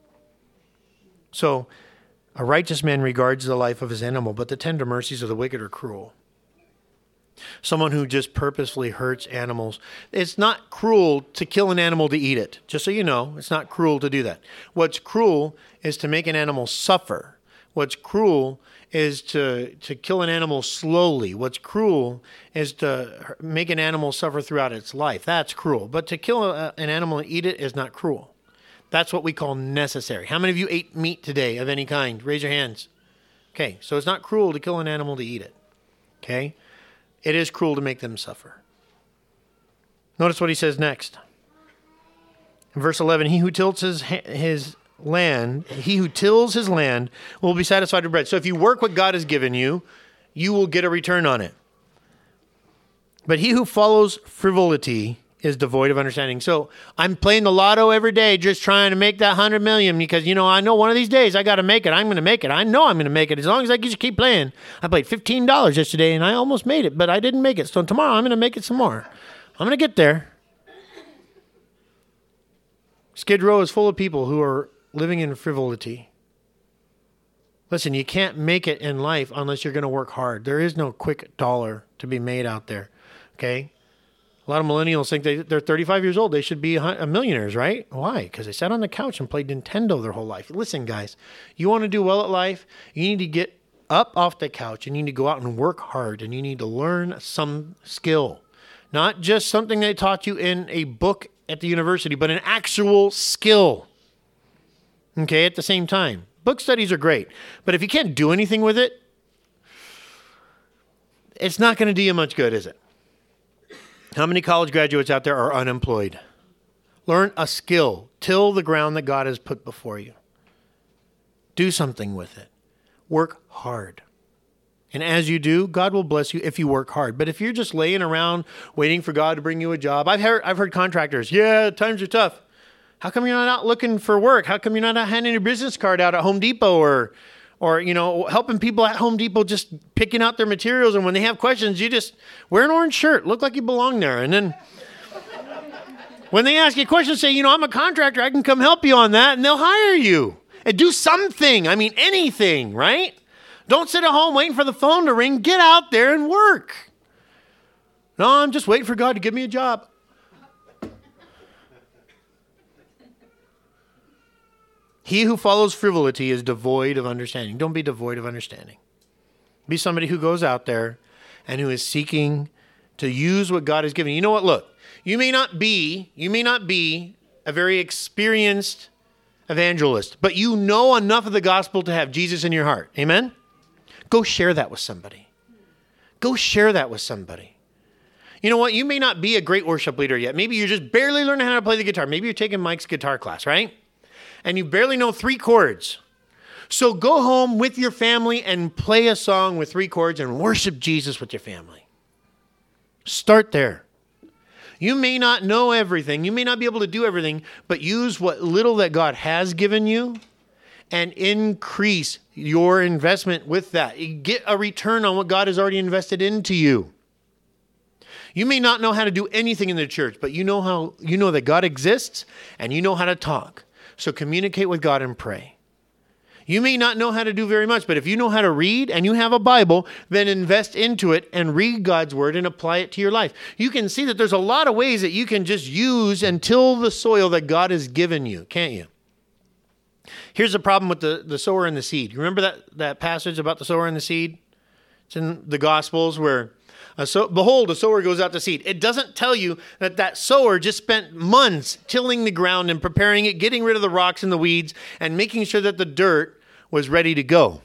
S1: So a righteous man regards the life of his animal, but the tender mercies of the wicked are cruel. Someone who just purposefully hurts animals. It's not cruel to kill an animal to eat it. Just so you know, it's not cruel to do that. What's cruel is to make an animal suffer. What's cruel is to kill an animal slowly. What's cruel is to make an animal suffer throughout its life. That's cruel. But to kill an animal and eat it is not cruel. That's what we call necessary. How many of you ate meat today of any kind? Raise your hands. Okay, so it's not cruel to kill an animal to eat it. Okay? It is cruel to make them suffer. Notice what he says next. In verse 11, he who tills his land will be satisfied with bread. So if you work what God has given you, you will get a return on it. But he who follows frivolity is devoid of understanding. So I'm playing the lotto every day, just trying to make that 100 million, because, I know one of these days I got to make it. I'm going to make it. I know I'm going to make it as long as I just keep playing. I played $15 yesterday and I almost made it, but I didn't make it. So tomorrow I'm going to make it some more. I'm going to get there. Skid Row is full of people who are living in frivolity. Listen, you can't make it in life unless you're going to work hard. There is no quick dollar to be made out there. Okay? A lot of millennials think they're 35 years old. They should be millionaires, right? Why? Because they sat on the couch and played Nintendo their whole life. Listen, guys, you want to do well at life, you need to get up off the couch and you need to go out and work hard, and you need to learn some skill. Not just something they taught you in a book at the university, but an actual skill. Okay, at the same time. Book studies are great, but if you can't do anything with it, it's not going to do you much good, is it? How many college graduates out there are unemployed? Learn a skill. Till the ground that God has put before you. Do something with it. Work hard. And as you do, God will bless you if you work hard. But if you're just laying around waiting for God to bring you a job, I've heard contractors, times are tough. How come you're not out looking for work? How come you're not out handing your business card out at Home Depot or helping people at Home Depot, just picking out their materials, and when they have questions, you just wear an orange shirt, look like you belong there. And then when they ask you questions, say, I'm a contractor, I can come help you on that, and they'll hire you. And do something, anything, right? Don't sit at home waiting for the phone to ring. Get out there and work. No, I'm just waiting for God to give me a job. He who follows frivolity is devoid of understanding. Don't be devoid of understanding. Be somebody who goes out there and who is seeking to use what God has given you. You know what? Look, you may not be a very experienced evangelist, but you know enough of the gospel to have Jesus in your heart. Amen? Go share that with somebody. Go share that with somebody. You know what? You may not be a great worship leader yet. Maybe you're just barely learning how to play the guitar. Maybe you're taking Mike's guitar class, right? And you barely know 3 chords. So go home with your family and play a song with 3 chords and worship Jesus with your family. Start there. You may not know everything. You may not be able to do everything, but use what little that God has given you and increase your investment with that. You get a return on what God has already invested into you. You may not know how to do anything in the church, but you know that God exists and you know how to talk. So communicate with God and pray. You may not know how to do very much, but if you know how to read and you have a Bible, then invest into it and read God's word and apply it to your life. You can see that there's a lot of ways that you can just use and till the soil that God has given you, can't you? Here's the problem with the sower and the seed. You remember that passage about the sower and the seed? It's in the Gospels where, behold, a sower goes out to seed. It doesn't tell you that sower just spent months tilling the ground and preparing it, getting rid of the rocks and the weeds, and making sure that the dirt was ready to go.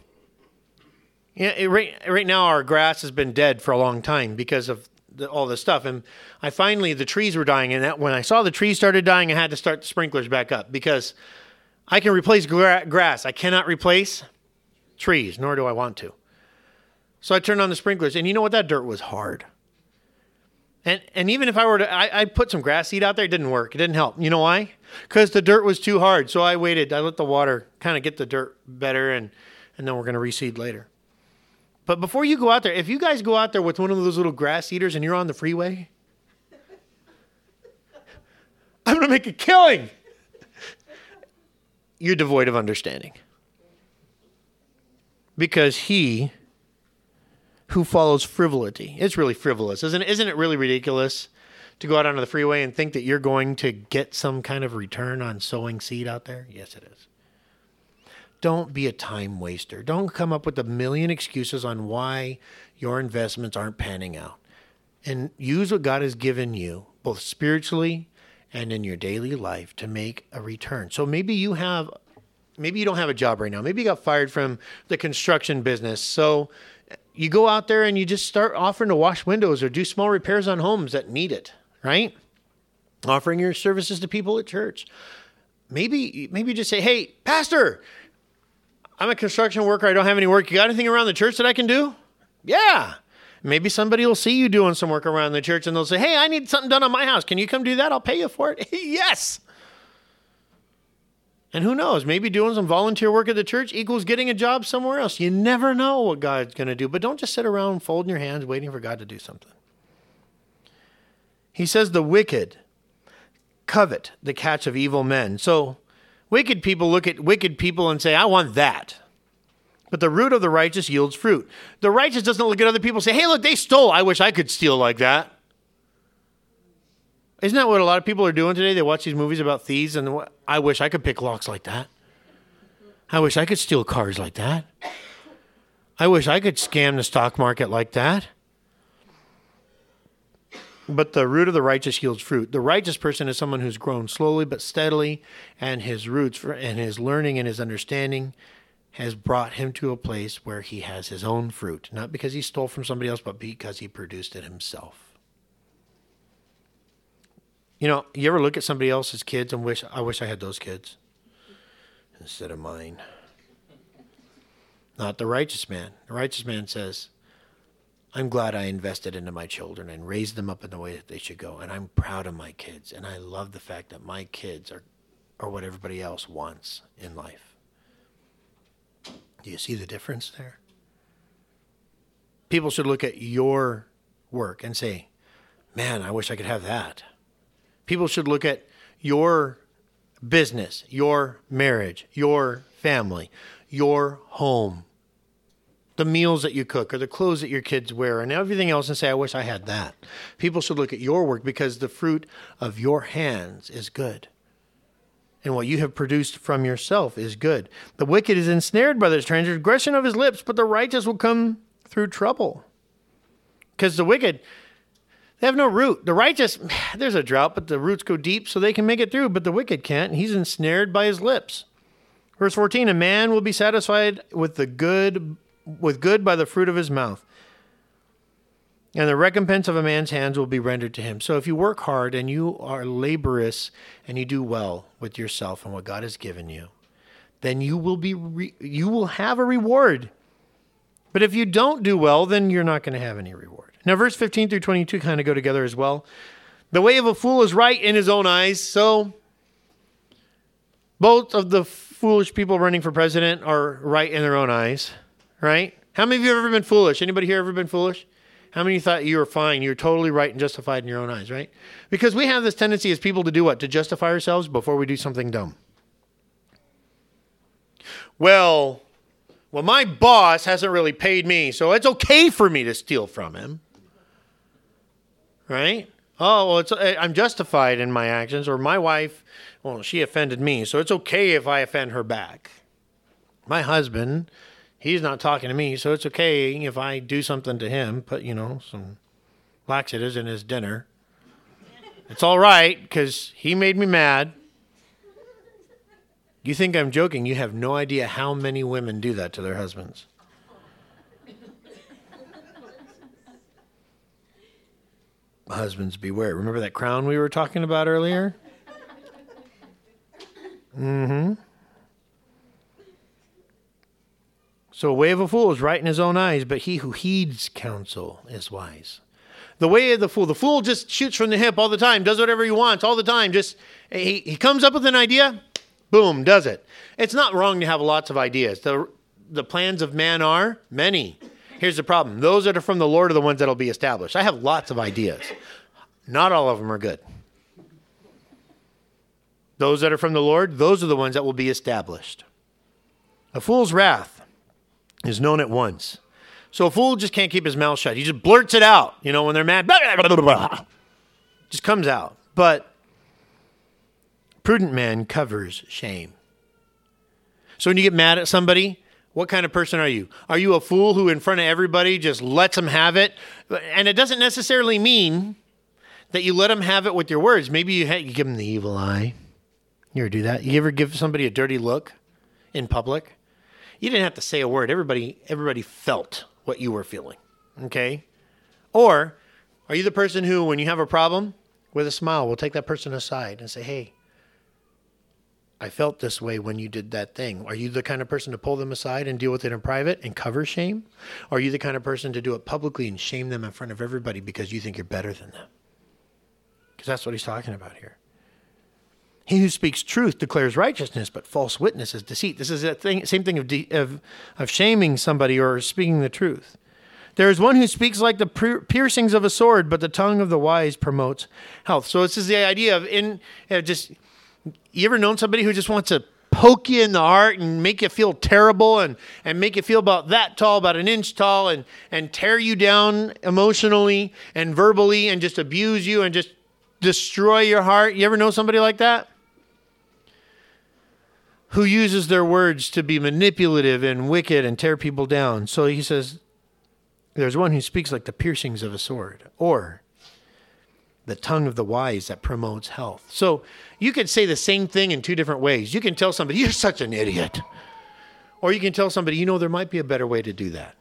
S1: Right now, our grass has been dead for a long time because of all this stuff. And the trees were dying. And when I saw the trees started dying, I had to start the sprinklers back up because I can replace grass. I cannot replace trees, nor do I want to. So I turned on the sprinklers. And you know what? That dirt was hard. And even if I were to, I put some grass seed out there, it didn't work. It didn't help. You know why? Because the dirt was too hard. So I waited. I let the water kind of get the dirt better, and then we're going to reseed later. But before you go out there, if you guys go out there with one of those little grass seeders and you're on the freeway, I'm going to make a killing. You're devoid of understanding. Because he who follows frivolity. It's really frivolous, isn't it? Isn't it really ridiculous to go out onto the freeway and think that you're going to get some kind of return on sowing seed out there? Yes, it is. Don't be a time waster. Don't come up with a million excuses on why your investments aren't panning out. And use what God has given you, both spiritually and in your daily life, to make a return. So maybe you don't have a job right now. Maybe you got fired from the construction business. So you go out there and you just start offering to wash windows or do small repairs on homes that need it, right? Offering your services to people at church. Maybe just say, hey, pastor, I'm a construction worker. I don't have any work. You got anything around the church that I can do? Yeah. Maybe somebody will see you doing some work around the church and they'll say, hey, I need something done on my house. Can you come do that? I'll pay you for it. Yes. And who knows, maybe doing some volunteer work at the church equals getting a job somewhere else. You never know what God's going to do. But don't just sit around folding your hands waiting for God to do something. He says the wicked covet the catch of evil men. So wicked people look at wicked people and say, I want that. But the root of the righteous yields fruit. The righteous doesn't look at other people and say, hey, look, they stole. I wish I could steal like that. Isn't that what a lot of people are doing today? They watch these movies about thieves and I wish I could pick locks like that. I wish I could steal cars like that. I wish I could scam the stock market like that. But the root of the righteous yields fruit. The righteous person is someone who's grown slowly but steadily, and his roots and his learning and his understanding has brought him to a place where he has his own fruit. Not because he stole from somebody else, but because he produced it himself. You know, you ever look at somebody else's kids and I wish I had those kids instead of mine? Not the righteous man. The righteous man says, I'm glad I invested into my children and raised them up in the way that they should go. And I'm proud of my kids. And I love the fact that my kids are what everybody else wants in life. Do you see the difference there? People should look at your work and say, man, I wish I could have that. People should look at your business, your marriage, your family, your home, the meals that you cook or the clothes that your kids wear and everything else and say, I wish I had that. People should look at your work because the fruit of your hands is good. And what you have produced from yourself is good. The wicked is ensnared by the transgression of his lips, but the righteous will come through trouble. Because the wicked, they have no root. The righteous, there's a drought, but the roots go deep so they can make it through. But the wicked can't. He's ensnared by his lips. Verse 14, a man will be satisfied with good by the fruit of his mouth. And the recompense of a man's hands will be rendered to him. So if you work hard and you are laborious and you do well with yourself and what God has given you, then you will have a reward. But if you don't do well, then you're not going to have any reward. Now, verse 15 through 22 kind of go together as well. The way of a fool is right in his own eyes, so both of the foolish people running for president are right in their own eyes, right? How many of you have ever been foolish? Anybody here ever been foolish? How many of you thought you were fine? You were totally right and justified in your own eyes, right? Because we have this tendency as people to do what? To justify ourselves before we do something dumb. Well, my boss hasn't really paid me, so it's okay for me to steal from him. Right? Oh, well, I'm justified in my actions. Or my wife, well, she offended me, so it's okay if I offend her back. My husband, he's not talking to me, so it's okay if I do something to him, put, some laxatives in his dinner. It's all right, because he made me mad. You think I'm joking? You have no idea how many women do that to their husbands. Husbands, beware. Remember that crown we were talking about earlier? So a way of a fool is right in his own eyes, but he who heeds counsel is wise. The way of the fool just shoots from the hip all the time, does whatever he wants all the time. Just he comes up with an idea, boom, does it. It's not wrong to have lots of ideas. The plans of man are many. Here's the problem. Those that are from the Lord are the ones that will be established. I have lots of ideas. Not all of them are good. Those that are from the Lord, those are the ones that will be established. A fool's wrath is known at once. So a fool just can't keep his mouth shut. He just blurts it out. When they're mad, blah, blah, blah, blah, just comes out. But prudent man covers shame. So when you get mad at somebody, what kind of person are you? Are you a fool who in front of everybody just lets them have it? And it doesn't necessarily mean that you let them have it with your words. Maybe you give them the evil eye. You ever do that? You ever give somebody a dirty look in public? You didn't have to say a word. Everybody felt what you were feeling, okay? Or are you the person who, when you have a problem, with a smile, will take that person aside and say, hey, I felt this way when you did that thing. Are you the kind of person to pull them aside and deal with it in private and cover shame? Or are you the kind of person to do it publicly and shame them in front of everybody because you think you're better than them? Because that's what he's talking about here. He who speaks truth declares righteousness, but false witness is deceit. This is the same thing of shaming somebody or speaking the truth. There is one who speaks like the piercings of a sword, but the tongue of the wise promotes health. So this is the idea of you ever known somebody who just wants to poke you in the heart and make you feel terrible and make you feel about that tall, about an inch tall, and tear you down emotionally and verbally and just abuse you and just destroy your heart? You ever know somebody like that? Who uses their words to be manipulative and wicked and tear people down. So he says, there's one who speaks like the piercings of a sword, or the tongue of the wise that promotes health. So you could say the same thing in two different ways. You can tell somebody, you're such an idiot. Or you can tell somebody, there might be a better way to do that.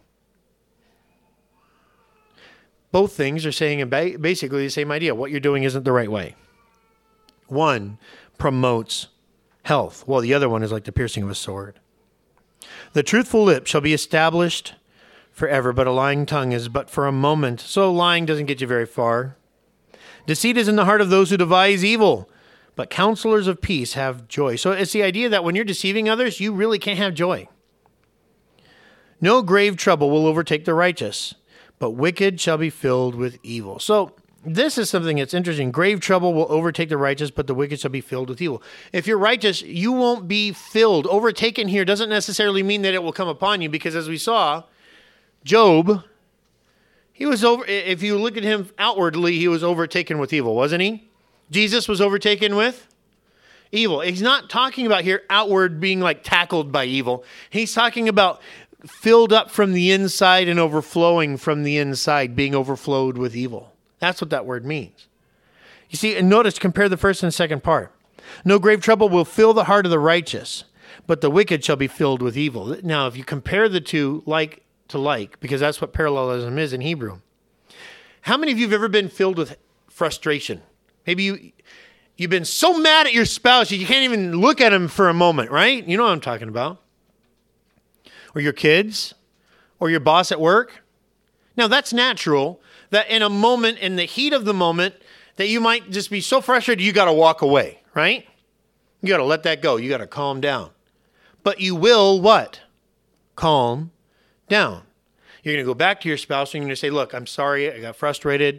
S1: Both things are saying basically the same idea. What you're doing isn't the right way. One promotes health, while the other one is like the piercing of a sword. The truthful lip shall be established forever, but a lying tongue is but for a moment. So lying doesn't get you very far. Deceit is in the heart of those who devise evil, but counselors of peace have joy. So it's the idea that when you're deceiving others, you really can't have joy. No grave trouble will overtake the righteous, but wicked shall be filled with evil. So this is something that's interesting. Grave trouble will overtake the righteous, but the wicked shall be filled with evil. If you're righteous, you won't be filled. Overtaken here doesn't necessarily mean that it will come upon you, because as we saw, Job, if you look at him outwardly, he was overtaken with evil, wasn't he? Jesus was overtaken with evil. He's not talking about here outward being like tackled by evil. He's talking about filled up from the inside and overflowing from the inside, being overflowed with evil. That's what that word means. You see, and notice, compare the first and second part. No grave trouble will fill the heart of the righteous, but the wicked shall be filled with evil. Now, if you compare the two like to like, because that's what parallelism is in Hebrew. How many of you have ever been filled with frustration? Maybe you've been so mad at your spouse you can't even look at him for a moment, right? You know what I'm talking about. Or your kids, or your boss at work. Now, that's natural, that in a moment, in the heat of the moment, that you might just be so frustrated you got to walk away, right? You got to let that go. You got to calm down. but you will what? Calm down. You're going to go back to your spouse and you're going to say, look, I'm sorry. I got frustrated.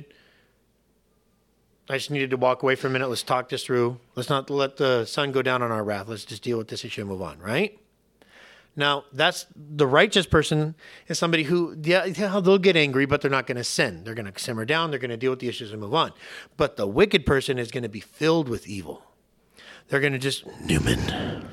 S1: I just needed to walk away for a minute. Let's talk this through. Let's not let the sun go down on our wrath. Let's just deal with this issue and move on, right? Now, that's the righteous person is somebody who, they'll get angry, but they're not going to sin. They're going to simmer down. They're going to deal with the issues and move on. But the wicked person is going to be filled with evil. They're going to just, Newman.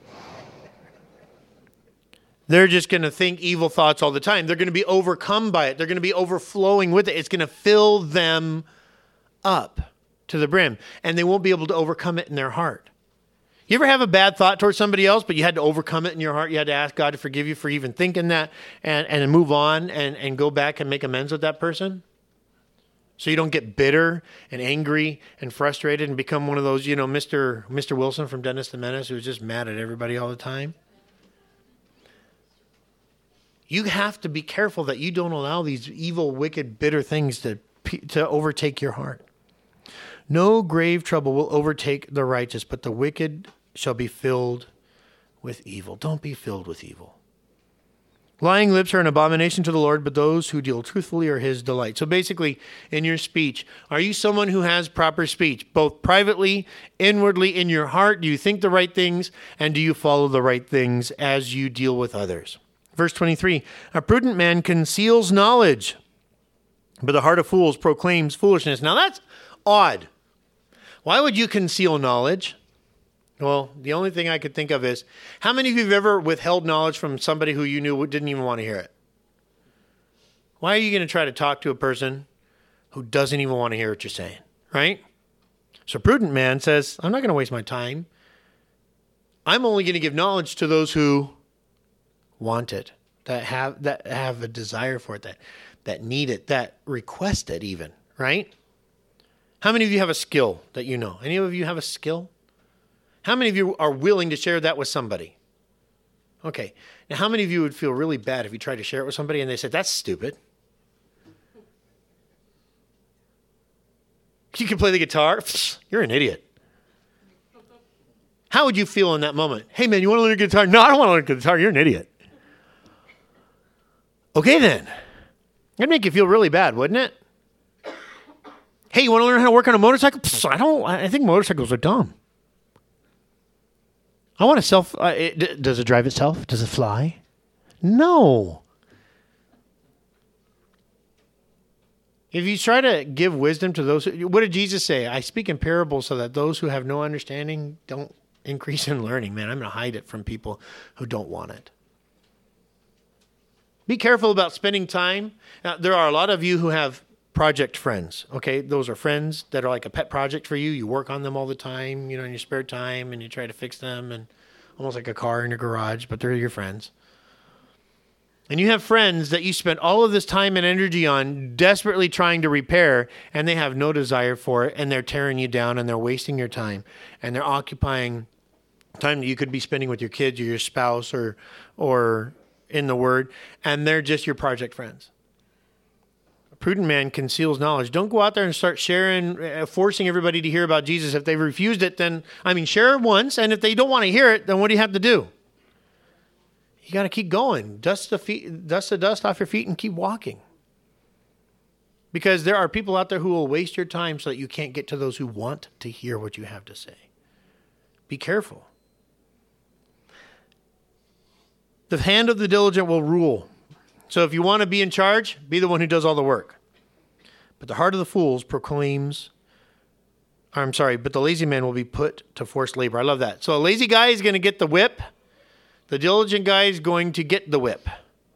S1: They're just going to think evil thoughts all the time. They're going to be overcome by it. They're going to be overflowing with it. It's going to fill them up to the brim, and they won't be able to overcome it in their heart. You ever have a bad thought towards somebody else, but you had to overcome it in your heart? You had to ask God to forgive you for even thinking that and move on and go back and make amends with that person? So you don't get bitter and angry and frustrated and become one of those, Mr. Wilson from Dennis the Menace who's just mad at everybody all the time. You have to be careful that you don't allow these evil, wicked, bitter things to overtake your heart. No grave trouble will overtake the righteous, but the wicked shall be filled with evil. Don't be filled with evil. Lying lips are an abomination to the Lord, but those who deal truthfully are his delight. So basically, in your speech, are you someone who has proper speech, both privately, inwardly, in your heart? Do you think the right things, and do you follow the right things as you deal with others? Verse 23, a prudent man conceals knowledge, but the heart of fools proclaims foolishness. Now that's odd. Why would you conceal knowledge? Well, the only thing I could think of is, how many of you have ever withheld knowledge from somebody who you knew didn't even want to hear it? Why are you going to try to talk to a person who doesn't even want to hear what you're saying, right? So a prudent man says, I'm not going to waste my time. I'm only going to give knowledge to those who want it, that have a desire for it, that need it, that request it even, right? How many of you have a skill that you know? Any of you have a skill? How many of you are willing to share that with somebody? Okay. Now, how many of you would feel really bad if you tried to share it with somebody and they said, that's stupid? You can play the guitar? You're an idiot. How would you feel in that moment? Hey, man, you want to learn guitar? No, I don't want to learn guitar. You're an idiot. Okay, then. That'd make you feel really bad, wouldn't it? Hey, you want to learn how to work on a motorcycle? I think motorcycles are dumb. I want to does it drive itself? Does it fly? No. If you try to give wisdom to those, what did Jesus say? I speak in parables so that those who have no understanding don't increase in learning. Man, I'm going to hide it from people who don't want it. Be careful about spending time. Now, there are a lot of you who have project friends, okay? Those are friends that are like a pet project for you. You work on them all the time, in your spare time, and you try to fix them, and almost like a car in your garage, but they're your friends. And you have friends that you spend all of this time and energy on desperately trying to repair, and they have no desire for it, and they're tearing you down, and they're wasting your time, and they're occupying time that you could be spending with your kids or your spouse or in the Word, and they're just your project friends. A prudent man conceals knowledge. Don't go out there and start sharing, forcing everybody to hear about Jesus. If they've refused it, then, share it once, and if they don't want to hear it, then what do you have to do? You got to keep going. Dust the dust off your feet and keep walking. Because there are people out there who will waste your time so that you can't get to those who want to hear what you have to say. Be careful. The hand of the diligent will rule. So if you want to be in charge, be the one who does all the work. But the heart of the fools but the lazy man will be put to forced labor. I love that. So a lazy guy is going to get the whip. The diligent guy is going to get the whip.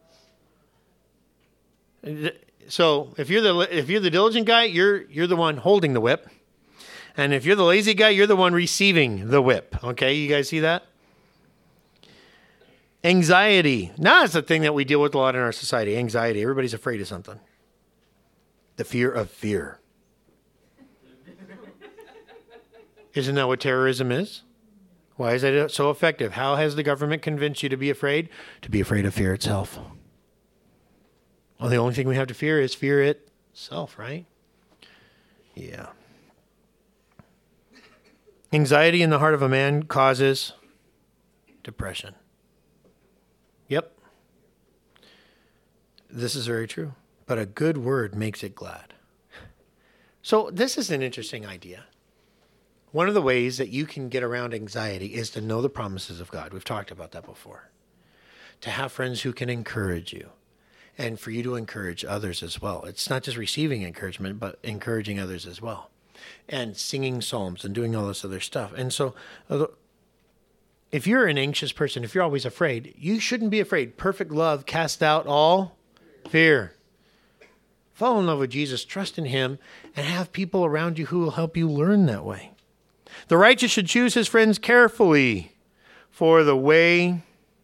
S1: So if you're the diligent guy, you're the one holding the whip. And if you're the lazy guy, you're the one receiving the whip. Okay, you guys see that? Anxiety. Now that's the thing that we deal with a lot in our society. Anxiety. Everybody's afraid of something. The fear of fear. Isn't that what terrorism is? Why is it so effective? How has the government convinced you to be afraid? To be afraid of fear itself. Well, the only thing we have to fear is fear itself, right? Yeah. Anxiety in the heart of a man causes depression. Yep. This is very true. But a good word makes it glad. So this is an interesting idea. One of the ways that you can get around anxiety is to know the promises of God. We've talked about that before. To have friends who can encourage you, and for you to encourage others as well. It's not just receiving encouragement, but encouraging others as well. And singing psalms and doing all this other stuff. And so if you're an anxious person, if you're always afraid, you shouldn't be afraid. Perfect love casts out all fear. Fall in love with Jesus, trust in him, and have people around you who will help you learn that way. The righteous should choose his friends carefully, for the way...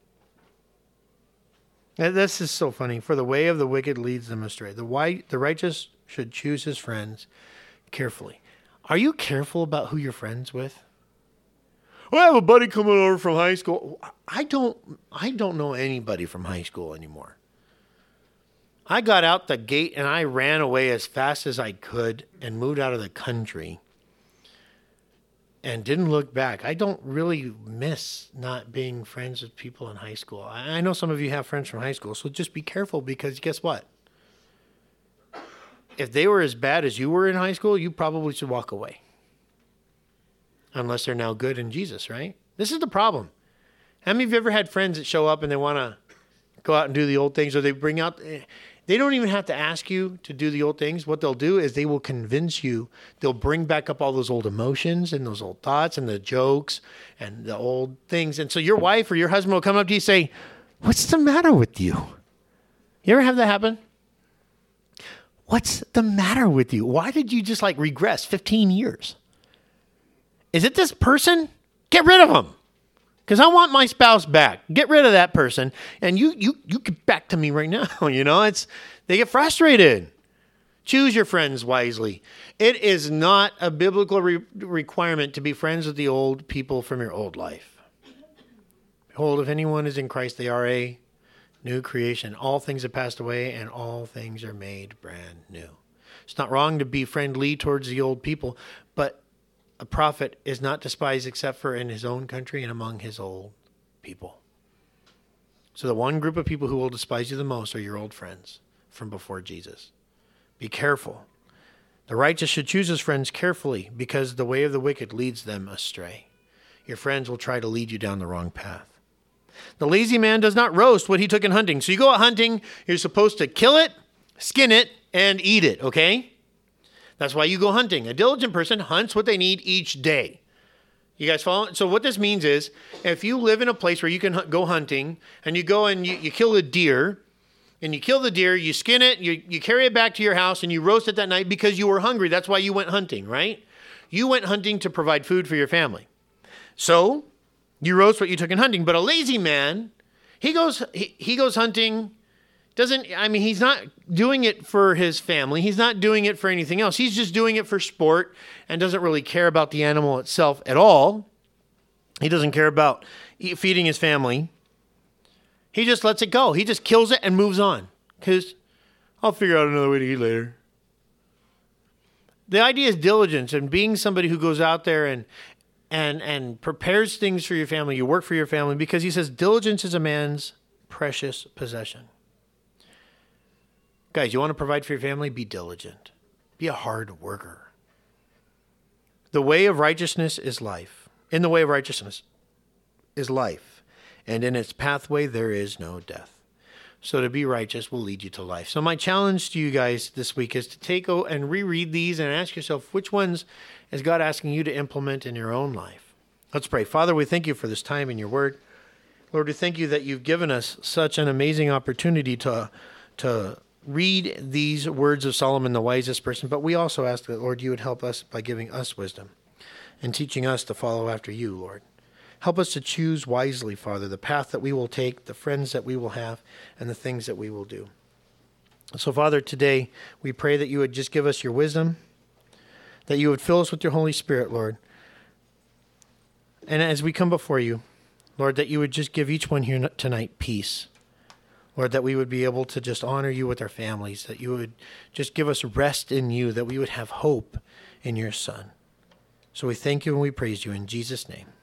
S1: This is so funny. For the way of the wicked leads them astray. The righteous should choose his friends carefully. Are you careful about who you're friends with? Well, I have a buddy coming over from high school. I don't know anybody from high school anymore. I got out the gate and I ran away as fast as I could and moved out of the country and didn't look back. I don't really miss not being friends with people in high school. I know some of you have friends from high school, so just be careful because guess what? If they were as bad as you were in high school, you probably should walk away. Unless they're now good in Jesus, right? This is the problem. How many of you ever had friends that show up and they want to go out and do the old things, or they bring out... They don't even have to ask you to do the old things. What they'll do is they will convince you. They'll bring back up all those old emotions and those old thoughts and the jokes and the old things. And so your wife or your husband will come up to you and say, "What's the matter with you?" You ever have that happen? What's the matter with you? Why did you just regress 15 years? Is it this person? Get rid of them. Because I want my spouse back. Get rid of that person. And you get back to me right now. They get frustrated. Choose your friends wisely. It is not a biblical requirement to be friends with the old people from your old life. Behold, if anyone is in Christ, they are a new creation. All things have passed away and all things are made brand new. It's not wrong to be friendly towards the old people, but a prophet is not despised except for in his own country and among his old people. So the one group of people who will despise you the most are your old friends from before Jesus. Be careful. The righteous should choose his friends carefully because the way of the wicked leads them astray. Your friends will try to lead you down the wrong path. The lazy man does not roast what he took in hunting. So you go out hunting, you're supposed to kill it, skin it, and eat it, okay? That's why you go hunting. A diligent person hunts what they need each day. You guys follow? So what this means is, if you live in a place where you can go hunting, and you go and you kill a deer, and you kill the deer, you skin it, you carry it back to your house, and you roast it that night because you were hungry. That's why you went hunting, right? You went hunting to provide food for your family. So you roast what you took in hunting. But a lazy man, he goes hunting. He's not doing it for his family. He's not doing it for anything else. He's just doing it for sport and doesn't really care about the animal itself at all. He doesn't care about feeding his family. He just lets it go. He just kills it and moves on because I'll figure out another way to eat later. The idea is diligence and being somebody who goes out there and prepares things for your family. You work for your family because he says diligence is a man's precious possession. Guys, you want to provide for your family? Be diligent. Be a hard worker. The way of righteousness is life. In the way of righteousness is life. And in its pathway, there is no death. So to be righteous will lead you to life. So my challenge to you guys this week is to take and reread these and ask yourself, which ones is God asking you to implement in your own life? Let's pray. Father, we thank you for this time in your word. Lord, we thank you that you've given us such an amazing opportunity to read these words of Solomon, the wisest person, but we also ask that, Lord, you would help us by giving us wisdom and teaching us to follow after you, Lord. Help us to choose wisely, Father, the path that we will take, the friends that we will have, and the things that we will do. So, Father, today we pray that you would just give us your wisdom, that you would fill us with your Holy Spirit, Lord. And as we come before you, Lord, that you would just give each one here tonight peace. Lord, that we would be able to just honor you with our families, that you would just give us rest in you, that we would have hope in your Son. So we thank you and we praise you in Jesus' name.